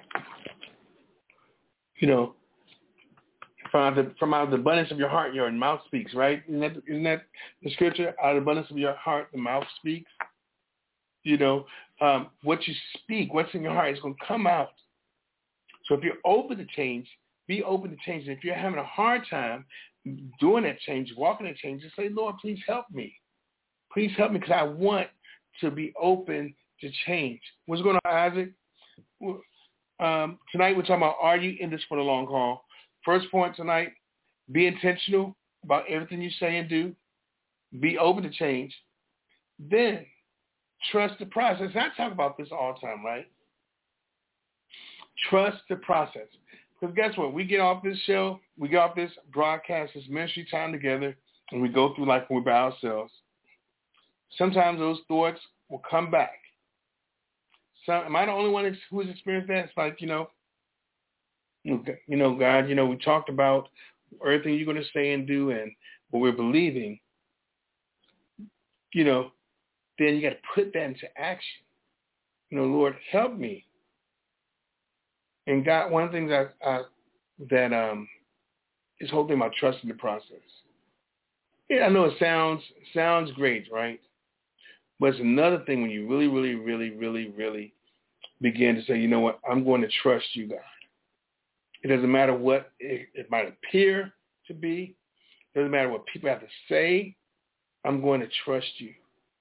You know, from the, from out of the abundance of your heart, your mouth speaks, right? Isn't that, isn't that the scripture? Out of the abundance of your heart, the mouth speaks. You know, um, what you speak, what's in your heart is going to come out. So if you're open to change, be open to change. And if you're having a hard time doing that change, walking that change, just say, Lord, please help me. Please help me because I want to be open to change. What's going on, Isaac? Um, tonight we're talking about, are you in this for the long haul? First point tonight, be intentional about everything you say and do. Be open to change. Then trust the process. I talk about this all the time, right? Trust the process. Because guess what? We get off this show, we get off this broadcast, this ministry time together, and we go through life when we're by ourselves. Sometimes those thoughts will come back. So, am I the only one who has experienced that? It's like, you know, you know, God, you know, we talked about everything you're going to say and do and what we're believing. You know, then you got to put that into action. You know, Lord, help me. And God, one of the things I, I, that um, is whole thing about trusting the process. Yeah, I know it sounds sounds great, right? But it's another thing when you really, really, really, really, really begin to say, you know what, I'm going to trust you, God. It doesn't matter what it, it might appear to be. It doesn't matter what people have to say. I'm going to trust you.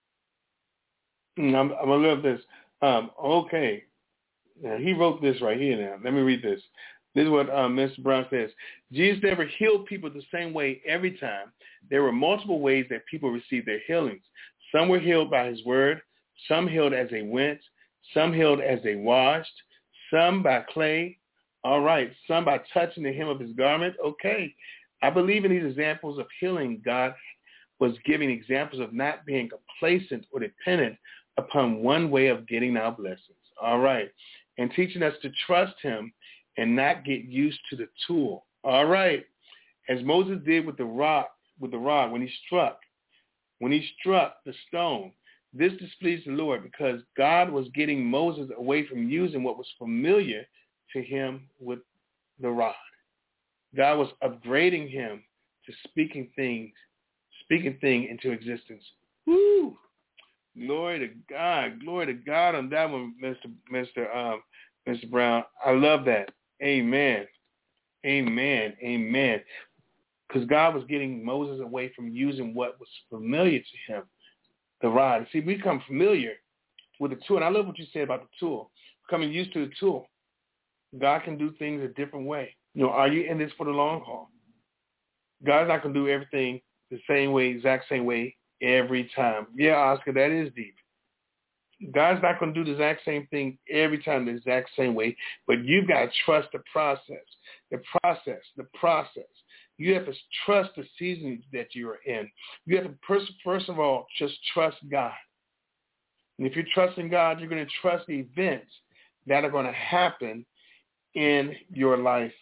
And I'm, I'm going to love this. Um, okay. Now, he wrote this right here now. Let me read this. This is what um, Mister Brown says. Jesus never healed people the same way every time. There were multiple ways that people received their healings. Some were healed by his word. Some healed as they went. Some healed as they washed. Some by clay. All right. Some by touching the hem of his garment. Okay. I believe in these examples of healing, God was giving examples of not being complacent or dependent upon one way of getting our blessings. All right. And teaching us to trust him and not get used to the tool. All right. As Moses did with the rock, with the rod when he struck, when he struck the stone, this displeased the Lord because God was getting Moses away from using what was familiar to him with the rod. God was upgrading him to speaking things, speaking thing into existence. Woo! Glory to God. Glory to God on that one, Mister Mister Um, Mister Brown. I love that. Amen. Amen. Amen. Because God was getting Moses away from using what was familiar to him, the rod. See, we become familiar with the tool. And I love what you said about the tool. Becoming used to the tool. God can do things a different way. You know, are you in this for the long haul? God's not going to do everything the same way, exact same way every time. Yeah, Oscar, that is deep. God's not going to do the exact same thing every time the exact same way, but you've got to trust the process, the process, the process. You have to trust the season that you're in. You have to, first, first of all, just trust God. And if you're trusting God, you're going to trust the events that are going to happen in your life.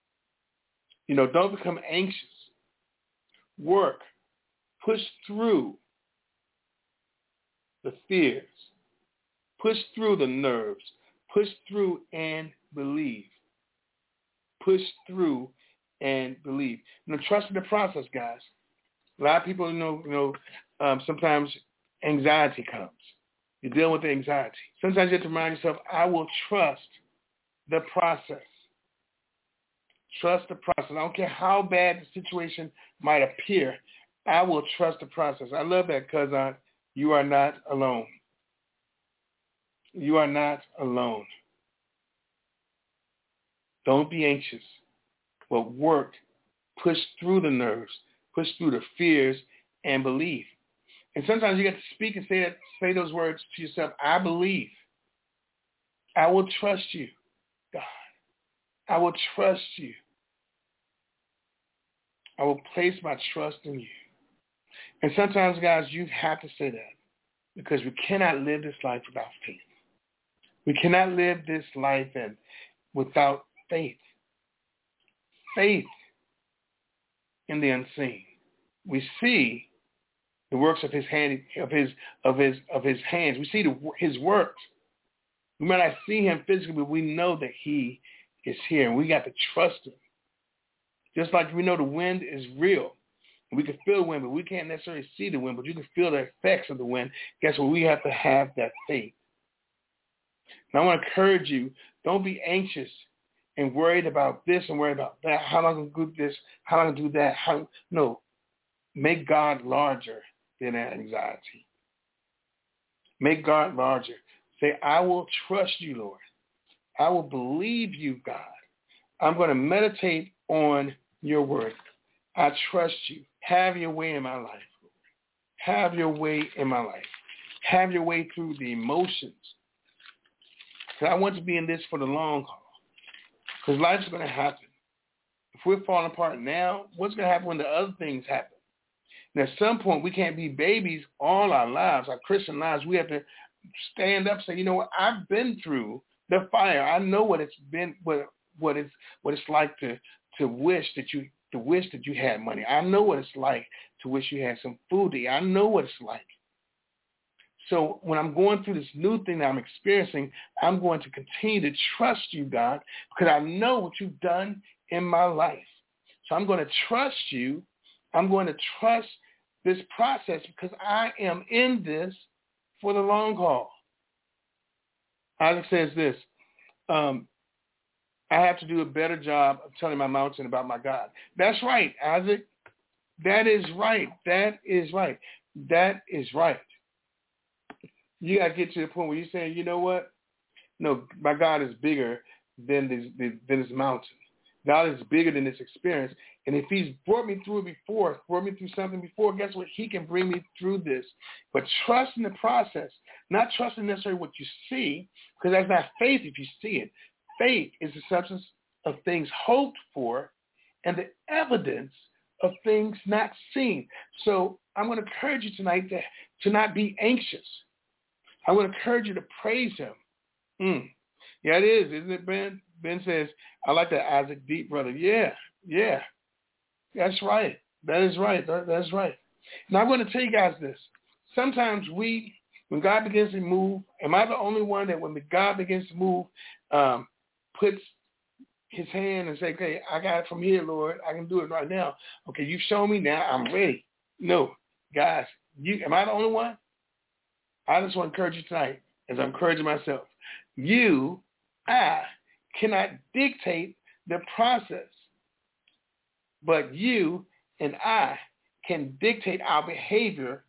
You know, don't become anxious. Work. Push through the fears. Push through the nerves. Push through and believe. Push through and believe. You know, trust in the process, guys. A lot of people, you know, you know, um, sometimes anxiety comes. You're dealing with the anxiety. Sometimes you have to remind yourself, I will trust the process. Trust the process. I don't care how bad the situation might appear. I will trust the process. I love that because uh, you are not alone. You are not alone. Don't be anxious, but work. Push through the nerves. Push through the fears and believe. And sometimes you get to speak and say that, say those words to yourself. I believe. I will trust you, God. I will trust you. I will place my trust in you. And sometimes, guys, you have to say that because we cannot live this life without faith. We cannot live this life and without faith. Faith in the unseen. We see the works of his hand, of his, of his, of his hands. We see the, his works. We might not see him physically, but we know that he is here, and we got to trust him. Just like we know the wind is real. We can feel wind, but we can't necessarily see the wind, but you can feel the effects of the wind. Guess what? We have to have that faith. And I want to encourage you, don't be anxious and worried about this and worried about that. How am I going to do this? How am I going to do that? How? No. Make God larger than that anxiety. Make God larger. Say, I will trust you, Lord. I will believe you, God. I'm going to meditate on your word. I trust you. Have your way in my life, Lord. Have your way in my life. Have your way through the emotions. Because I want to be in this for the long haul. Because life's going to happen. If we're falling apart now, what's going to happen when the other things happen? And at some point, we can't be babies all our lives, our Christian lives. We have to stand up and say, you know what, I've been through the fire. I know what it's been, what what it's what it's like to to wish that you to wish that you had money. I know what it's like to wish you had some food to eat. I know what it's like. So when I'm going through this new thing that I'm experiencing, I'm going to continue to trust you, God, because I know what you've done in my life. So I'm going to trust you. I'm going to trust this process because I am in this for the long haul. Isaac says this, um, I have to do a better job of telling my mountain about my God. That's right, Isaac. That is right. That is right. That is right. You got to get to the point where you're saying, you know what? No, my God is bigger than this, than this mountain. God is bigger than this experience. And if he's brought me through it before, brought me through something before, guess what? He can bring me through this. But trust in the process, not trusting necessarily what you see, because that's not faith if you see it. Faith is the substance of things hoped for and the evidence of things not seen. So I'm going to encourage you tonight to, to not be anxious. I would encourage you to praise him. Mm. Yeah, it is, isn't it, Ben? Ben says, I like that Isaac Deep, brother. Yeah, yeah. That's right. That is right. That, that's right. Now, I'm going to tell you guys this. Sometimes we, when God begins to move, am I the only one that when God begins to move, um, puts his hand and say, okay, I got it from here, Lord. I can do it right now. Okay, you've shown me now. I'm ready. No, guys, you, am I the only one? I just want to encourage you tonight, as I'm encouraging myself. You, I, cannot dictate the process, but you and I can dictate our behavior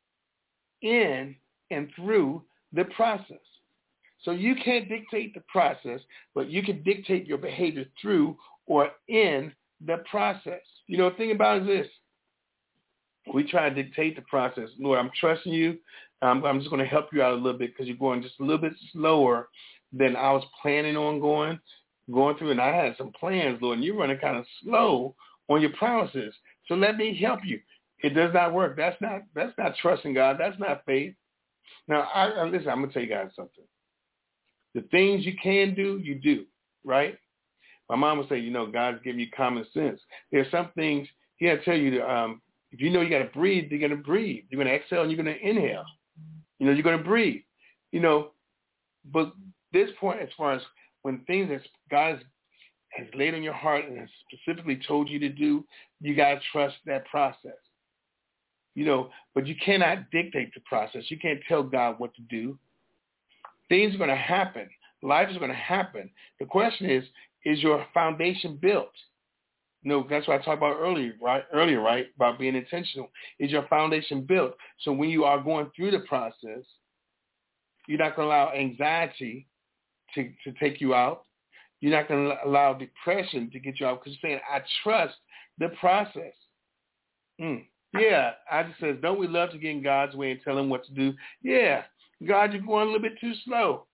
in and through the process. So you can't dictate the process, but you can dictate your behavior through or in the process. You know, the thing about it is this. We try to dictate the process. Lord, I'm trusting you. Um, I'm just going to help you out a little bit because you're going just a little bit slower than I was planning on going, going through. And I had some plans, Lord, and you're running kind of slow on your promises. So let me help you. It does not work. That's not that's not trusting God. That's not faith. Now, I, I, listen, I'm going to tell you guys something. The things you can do, you do, right? My mom would say, you know, God's giving you common sense. There's some things he had to tell you to, um, if you know you got to breathe, you're going to breathe. You're going to exhale and you're going to inhale. You know, you're going to breathe. You know, but this point, as far as when things that God has laid on your heart and has specifically told you to do, you got to trust that process. You know, but you cannot dictate the process. You can't tell God what to do. Things are going to happen. Life is going to happen. The question is, is your foundation built? You know, that's what I talked about earlier, right? Earlier, right? About being intentional. Is your foundation built? So when you are going through the process, you're not going to allow anxiety to, to take you out. You're not going to allow depression to get you out because you're saying, I trust the process. Mm. Yeah, I just says, don't we love to get in God's way and tell him what to do? Yeah, God, you're going a little bit too slow.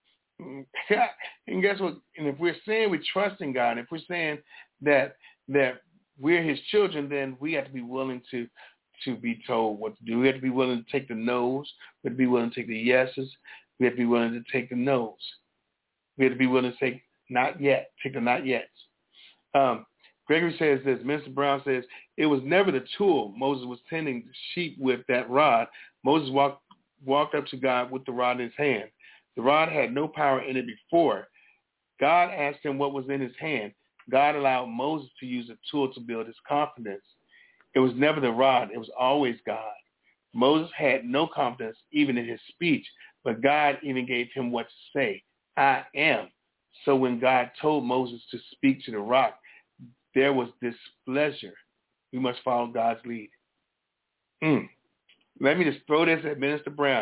And guess what? And if we're saying we trust in God, if we're saying that that we're his children, then we have to be willing to to be told what to do. We have to be willing to take the no's. We have to be willing to take the yeses. We have to be willing to take the no's. We have to be willing to take not yet, take the not yets. Um, Gregory says this, Mister Brown says, it was never the tool Moses was tending the sheep with that rod. Moses walked walked up to God with the rod in his hand. The rod had no power in it before. God asked him what was in his hand. God allowed Moses to use a tool to build his confidence. It was never the rod. It was always God. Moses had no confidence even in his speech, but God even gave him what to say. I am. So when God told Moses to speak to the rock, there was displeasure. We must follow God's lead. Mm. Let me just throw this at Minister Brown.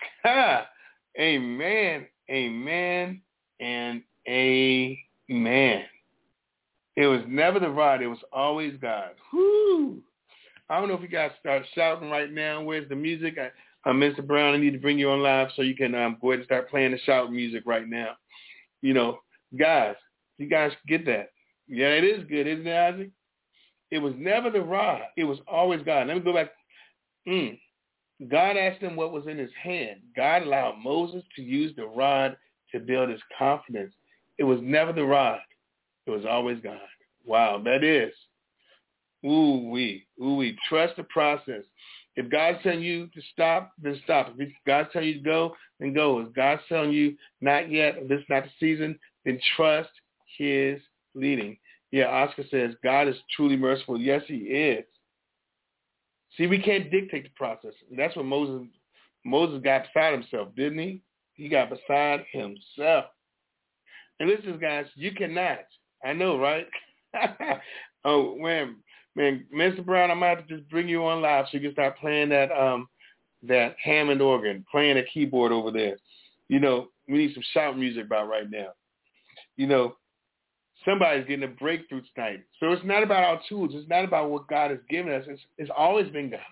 Amen, amen, and amen. It was never the rod. It was always God. Whoo! I don't know if you guys start shouting right now. Where's the music? I, uh, Mister Brown, I need to bring you on live so you can um, go ahead and start playing the shout music right now. You know, guys, you guys get that. Yeah, it is good, isn't it, Isaac? It was never the rod. It was always God. Let me go back. Mm. God asked him what was in his hand. God allowed Moses to use the rod to build his confidence. It was never the rod. It was always God. Wow, that is. Ooh-wee. Ooh-wee. Trust the process. If God's telling you to stop, then stop. If God's telling you to go, then go. If God's telling you not yet, or this is not the season, then trust his leading. Yeah, Oscar says, God is truly merciful. Yes, he is. See, we can't dictate the process. And that's what Moses Moses got beside himself, didn't he? He got beside himself. And listen, guys, you cannot. I know, right? oh, man, man, Mister Brown, I might have to just bring you on live so you can start playing that um that Hammond organ, playing a keyboard over there. You know, we need some shout music about right now. You know, somebody's getting a breakthrough tonight. So it's not about our tools. It's not about what God has given us. It's, it's always been God.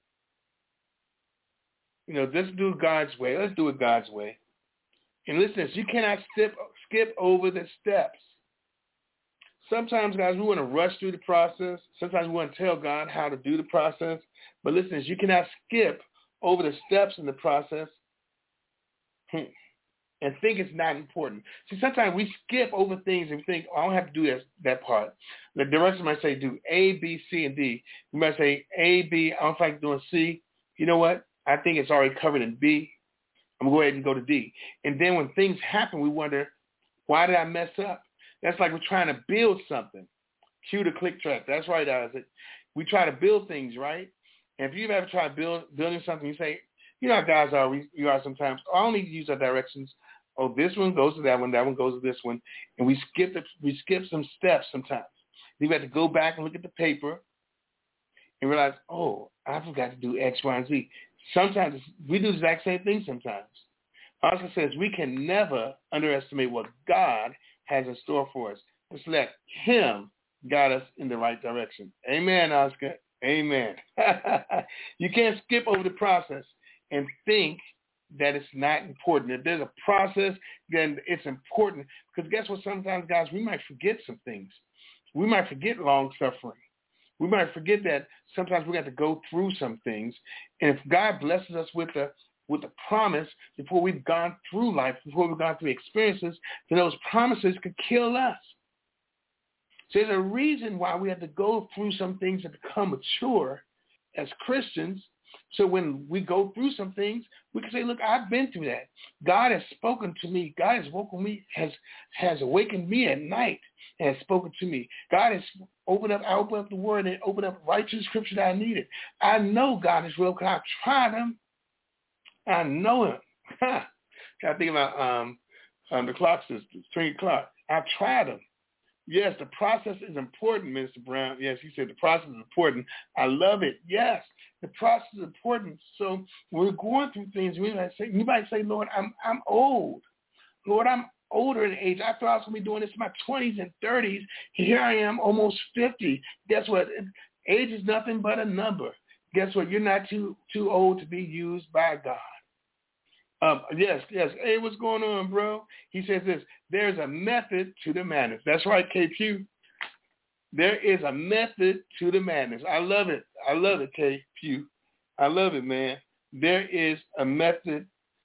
You know, let's do it God's way. Let's do it God's way. And listen, you cannot skip, skip over the steps. Sometimes, guys, we want to rush through the process. Sometimes we want to tell God how to do the process. But listen, you cannot skip over the steps in the process. Hmm. And think it's not important. See, sometimes we skip over things and we think, oh, I don't have to do that, that part. The director might say do A, B, C, and D. You might say A, B, I don't feel like doing C. You know what? I think it's already covered in B. I'm going to go ahead and go to D. And then when things happen, we wonder, why did I mess up? That's like we're trying to build something. Cue the click track. That's right, Isaac. We try to build things, right? And if you've ever tried build, building something, you say, you know how guys are, we, you are sometimes, oh, I only use our directions. Oh, this one goes to that one, that one goes to this one. And we skip the, we skip some steps sometimes. Then we have to go back and look at the paper and realize, oh, I forgot to do X, Y, and Z. Sometimes we do the exact same thing sometimes. Oscar says we can never underestimate what God has in store for us. Just let him guide us in the right direction. Amen, Oscar. Amen. You can't skip over the process and think that it's not important. If there's a process, then it's important. Because guess what? Sometimes, guys, we might forget some things. We might forget long suffering. We might forget that sometimes we have to go through some things. And if God blesses us with a with a promise before we've gone through life, before we've gone through experiences, then those promises could kill us. So there's a reason why we have to go through some things to become mature as Christians. So when we go through some things, we can say, look, I've been through that. God has spoken to me. God has woken me, has has awakened me at night and has spoken to me. God has opened up, I opened up the word and opened up right to the scripture that I needed. I know God is real because I've tried him. I know him. I think about, um, um, the clock systems, Trinity clock. I've tried them. Yes, the process is important, Mister Brown. Yes, he said the process is important. I love it. Yes, the process is important. So when we're going through things, we might say, you might say, Lord, I'm I'm old. Lord, I'm older in age. I thought I was going to be doing this in my twenties and thirties. Here I am, almost fifty. Guess what? Age is nothing but a number. Guess what? You're not too too old to be used by God. Um, yes, yes. Hey, what's going on, bro? He says this, there's a method to the madness. That's right, K Q. There is a method to the madness. I love it. I love it, K Q. I love it, man. There is a method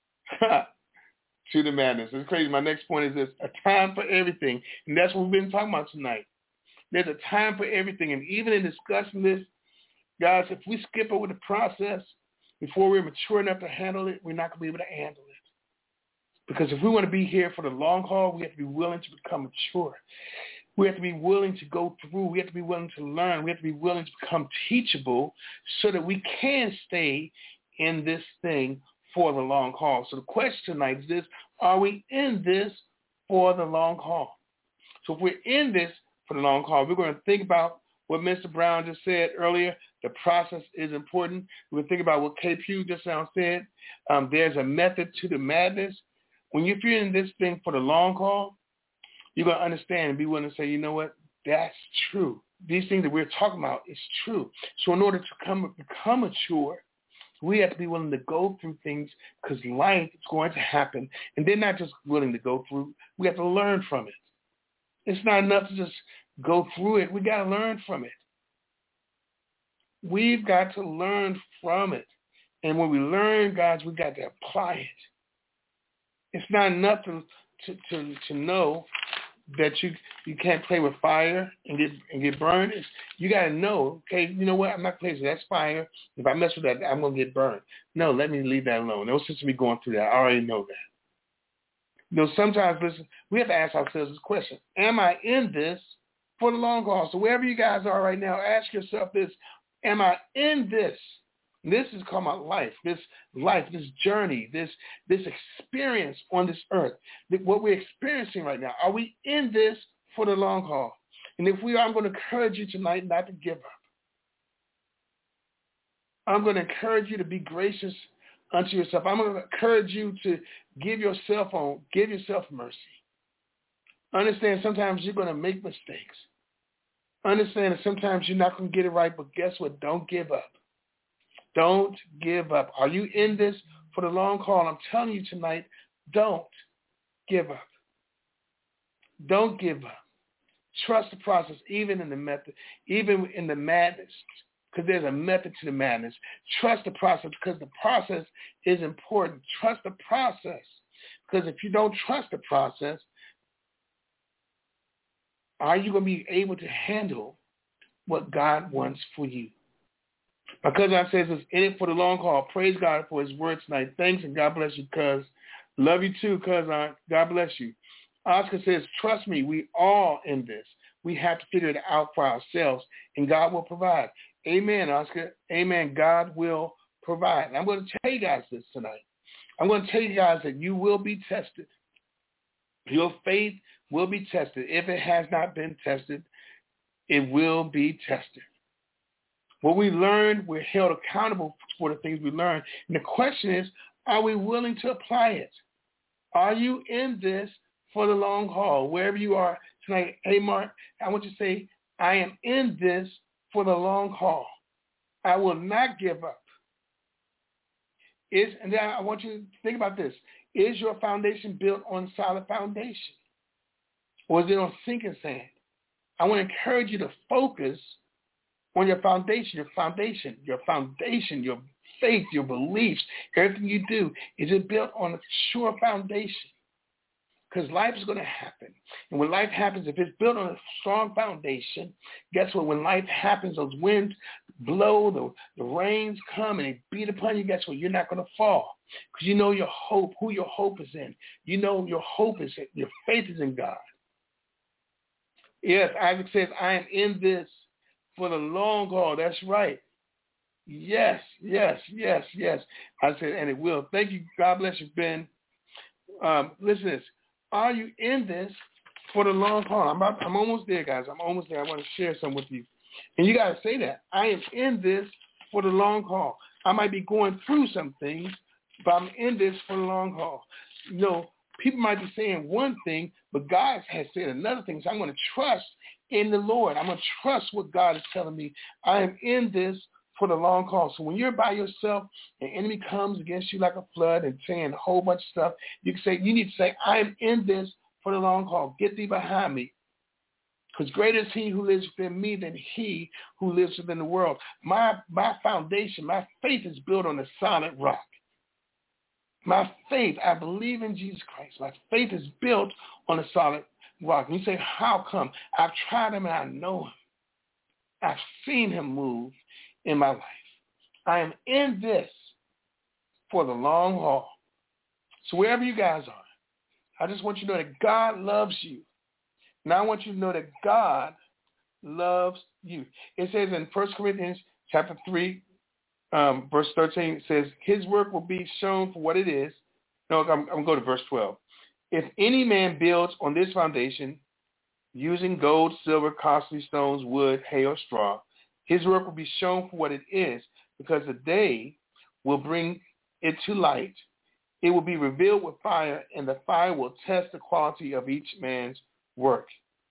to the madness. It's crazy. My next point is this, a time for everything. And that's what we've been talking about tonight. There's a time for everything. And even in discussing this, guys, if we skip over the process, before we're mature enough to handle it, we're not going to be able to handle it. Because if we want to be here for the long haul, we have to be willing to become mature. We have to be willing to go through. We have to be willing to learn. We have to be willing to become teachable so that we can stay in this thing for the long haul. So the question tonight is this, are we in this for the long haul? So if we're in this for the long haul, we're going to think about what Mister Brown just said earlier. The process is important. We're going to think about what K P just now said. Um, there's a method to the madness. When you're in this thing for the long haul, you're going to understand and be willing to say, you know what, that's true. These things that we're talking about is true. So in order to come, become mature, we have to be willing to go through things because life is going to happen. And they're not just willing to go through. We have to learn from it. It's not enough to just go through it. We got to learn from it. We've got to learn from it. And when we learn, guys, we've got to apply it. It's not enough to to, to, to know that you you can't play with fire and get and get burned. It's, you got to know, okay, you know what? I'm not playing with that. That's fire. If I mess with that, I'm going to get burned. No, let me leave that alone. No sense of me going through that. I already know that. You know, sometimes, listen, we have to ask ourselves this question. Am I in this for the long haul? So wherever you guys are right now, ask yourself this. Am I in this? This is called my life, this life, this journey, this this experience on this earth, what we're experiencing right now. Are we in this for the long haul? And if we are, I'm going to encourage you tonight not to give up. I'm going to encourage you to be gracious unto yourself. I'm going to encourage you to give yourself on, give yourself mercy. Understand sometimes you're going to make mistakes. Understand that sometimes you're not going to get it right, but guess what? Don't give up. Don't give up. Are you in this for the long haul? I'm telling you tonight, don't give up. Don't give up. Trust the process, even in the method, even in the madness, because there's a method to the madness. Trust the process because the process is important. Trust the process because if you don't trust the process, are you going to be able to handle what God wants for you? My cousin says it's in it for the long haul. Praise God for his word tonight. Thanks and God bless you, cuz. Love you too, cousin. God bless you. Oscar says, trust me, we all in this. We have to figure it out for ourselves, and God will provide. Amen, Oscar. Amen. God will provide. And I'm going to tell you guys this tonight. I'm going to tell you guys that you will be tested. Your faith will be tested. If it has not been tested, it will be tested. What we learn, we're held accountable for the things we learn. And the question is, are we willing to apply it? Are you in this for the long haul? Wherever you are tonight, hey, Mark, I want you to say, I am in this for the long haul. I will not give up. Is, and then I want you to think about this. Is your foundation built on solid foundation? Or is it on sinking sand? I want to encourage you to focus on your foundation, your foundation, your foundation, your faith, your beliefs, everything you do. Is it built on a sure foundation? Because life is going to happen. And when life happens, if it's built on a strong foundation, guess what? When life happens, those winds blow, the, the rains come, and they beat upon you, guess what? You're not going to fall. Because you know your hope, who your hope is in. You know your hope is in, your faith is in God. Yes, Isaac says, I am in this for the long haul. That's right. Yes, yes, yes, yes. I said, and it will. Thank you. God bless you, Ben. Um, listen to this. are you in this for the long haul? I'm, about, I'm almost there, guys. I'm almost there. I want to share something with you. And you got to say that. I am in this for the long haul. I might be going through some things, but I'm in this for the long haul. You know, people might be saying one thing, but God has said another thing. So I'm going to trust in the Lord. I'm going to trust what God is telling me. I am in this for the long haul. So when you're by yourself, and the enemy comes against you like a flood and saying a whole bunch of stuff, you can say, you need to say, I am in this for the long haul. Get thee behind me. Because greater is he who lives within me than he who lives within the world. My my foundation, my faith is built on a solid rock. My faith, I believe in Jesus Christ. My faith is built on a solid rock. And you say, how come? I've tried him and I know him. I've seen him move in my life. I am in this for the long haul. So wherever you guys are, I just want you to know that God loves you. Now I want you to know that God loves you. It says in First Corinthians chapter three, um, verse thirteen, it says, his work will be shown for what it is. No, I'm, I'm going to go to verse twelve. If any man builds on this foundation using gold, silver, costly stones, wood, hay, or straw, his work will be shown for what it is, because the day will bring it to light. It will be revealed with fire, and the fire will test the quality of each man's work.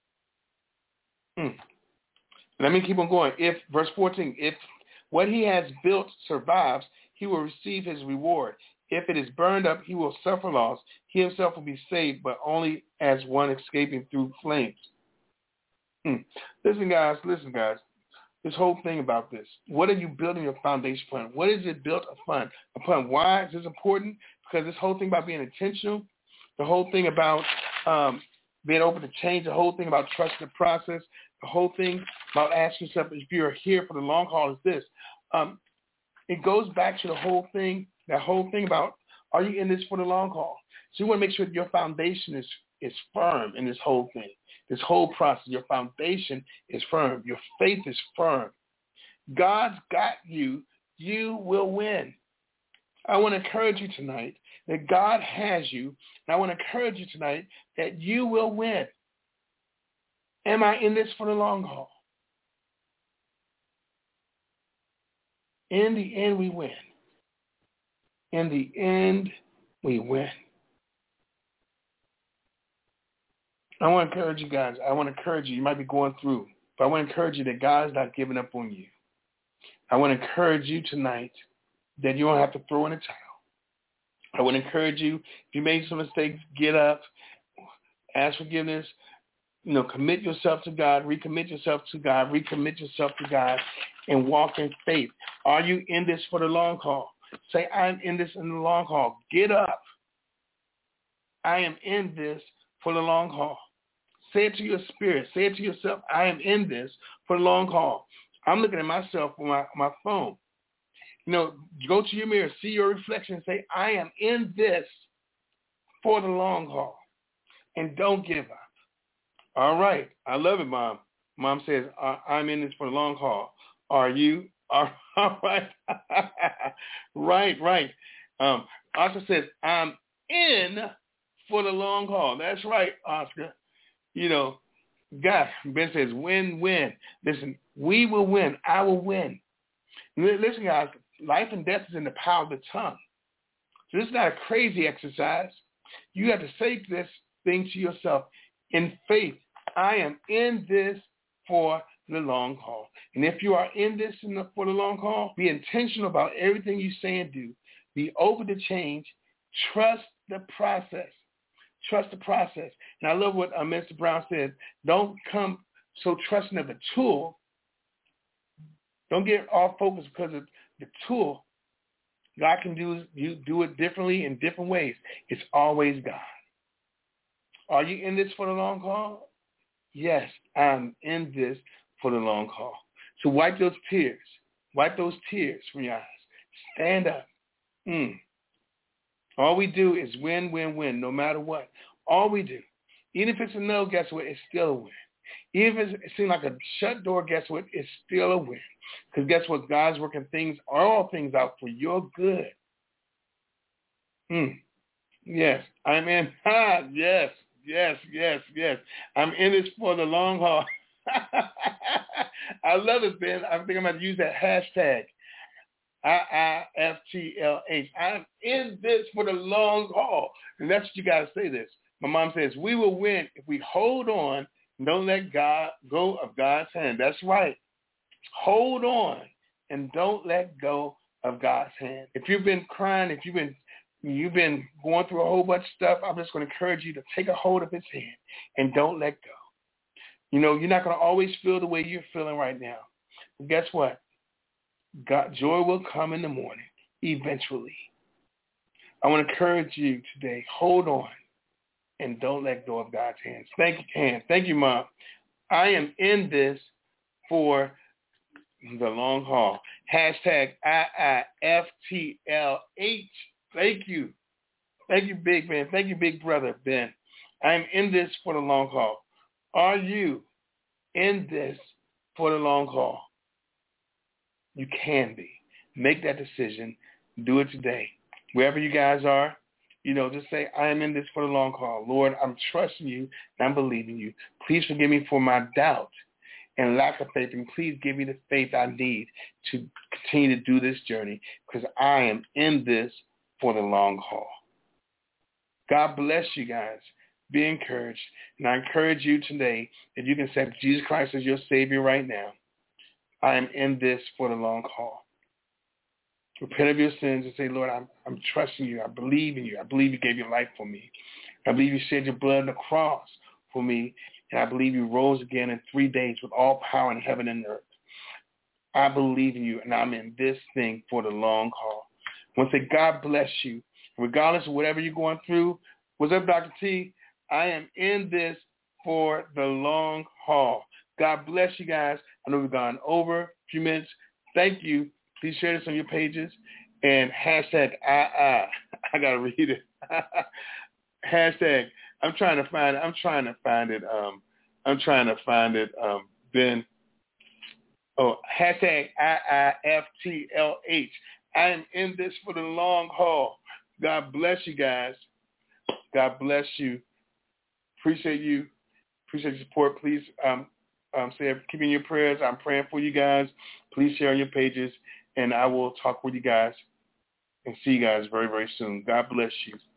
Mm. Let me keep on going. If, verse fourteen, if what he has built survives, he will receive his reward. If it is burned up, he will suffer loss. He himself will be saved, but only as one escaping through flames. Mm. Listen, guys, listen, guys. This whole thing about this. What are you building your foundation upon? What is it built upon? Upon why is this important? Because this whole thing about being intentional, the whole thing about um, being open to change, the whole thing about trusting the process, the whole thing about asking yourself if you're here for the long haul is this. Um, it goes back to the whole thing, that whole thing about, are you in this for the long haul? So you want to make sure that your foundation is, is firm in this whole thing, this whole process. Your foundation is firm. Your faith is firm. God's got you. You will win. I want to encourage you tonight that God has you, and I want to encourage you tonight that you will win. Am I in this for the long haul? In the end, we win. In the end, we win. I want to encourage you guys. I want to encourage you. You might be going through, but I want to encourage you that God's not giving up on you. I want to encourage you tonight that you don't have to throw in the towel. I want to encourage you, if you made some mistakes, get up, ask forgiveness, you know, commit yourself to God, recommit yourself to God, recommit yourself to God, and walk in faith. Are you in this for the long haul? Say, I'm in this in the long haul. Get up. I am in this for the long haul. Say it to your spirit. Say it to yourself. I am in this for the long haul. I'm looking at myself on my, my phone. You know, go to your mirror, see your reflection, and say, I am in this for the long haul. And don't give up. All right. I love it, Mom. Mom says, I'm in this for the long haul. Are you? All right. right, right. Um, Oscar says, I'm in for the long haul. That's right, Oscar. You know, God, Ben says, win, win. Listen, we will win. I will win. Listen, guys, life and death is in the power of the tongue. So this is not a crazy exercise. You have to say this thing to yourself in faith. I am in this for the long haul. And if you are in this in the, for the long haul, be intentional about everything you say and do. Be open to change. Trust the process. Trust the process. And I love what uh, Mister Brown said. Don't come so trusting of the tool. Don't get off focus because of the tool. God can do you do it differently in different ways. It's always God. Are you in this for the long haul? Yes, I'm in this for the long haul. So wipe those tears. Wipe those tears from your eyes. Stand up. Mm. All we do is win, win, win, no matter what. All we do. Even if it's a no, guess what? It's still a win. Even if it seems like a shut door, guess what? It's still a win. Because guess what? God's working things, all things out for your good. Mm. Yes. I'm in. Ha, yes. Yes, yes, yes. I'm in this for the long haul. I love it, Ben. I think I'm going to use that hashtag. I I F T L H. I'm in this for the long haul. And that's what you got to say this. My mom says, we will win if we hold on and don't let God go of God's hand. That's right. Hold on and don't let go of God's hand. If you've been crying, if you've been you've been going through a whole bunch of stuff, I'm just going to encourage you to take a hold of his hand and don't let go. You know, you're not going to always feel the way you're feeling right now. But guess what? God, joy will come in the morning, eventually. I want to encourage you today, hold on and don't let go of God's hands. Thank you, hand. Thank you, Mom. I am in this for the long haul. Hashtag I I F T L H. Thank you. Thank you, Big Ben. Thank you, Big Brother Ben. I am in this for the long haul. Are you in this for the long haul? You can be. Make that decision. Do it today. Wherever you guys are, you know, just say, I am in this for the long haul. Lord, I'm trusting you and I'm believing you. Please forgive me for my doubt and lack of faith, and please give me the faith I need to continue to do this journey, because I am in this for the long haul. God bless you guys. Be encouraged. And I encourage you today that you can accept Jesus Christ as your Savior right now. I am in this for the long haul. Repent of your sins and say, Lord, I'm, I'm trusting you. I believe in you. I believe you gave your life for me. I believe you shed your blood on the cross for me. And I believe you rose again in three days with all power in heaven and earth. I believe in you, and I'm in this thing for the long haul. I want to say, God bless you. Regardless of whatever you're going through, what's up, Doctor T? I am in this for the long haul. God bless you guys. I know we've gone over a few minutes. Thank you. Please share this on your pages. And hashtag I, I, I got to read it. Hashtag, I'm trying to find it. I'm trying to find it. Um, I'm trying to find it. Um, Ben. Oh, hashtag I I F T L H. I am in this for the long haul. God bless you guys. God bless you. Appreciate you. Appreciate your support. Please um, um, say, keep in your prayers. I'm praying for you guys. Please share on your pages, and I will talk with you guys and see you guys very, very soon. God bless you.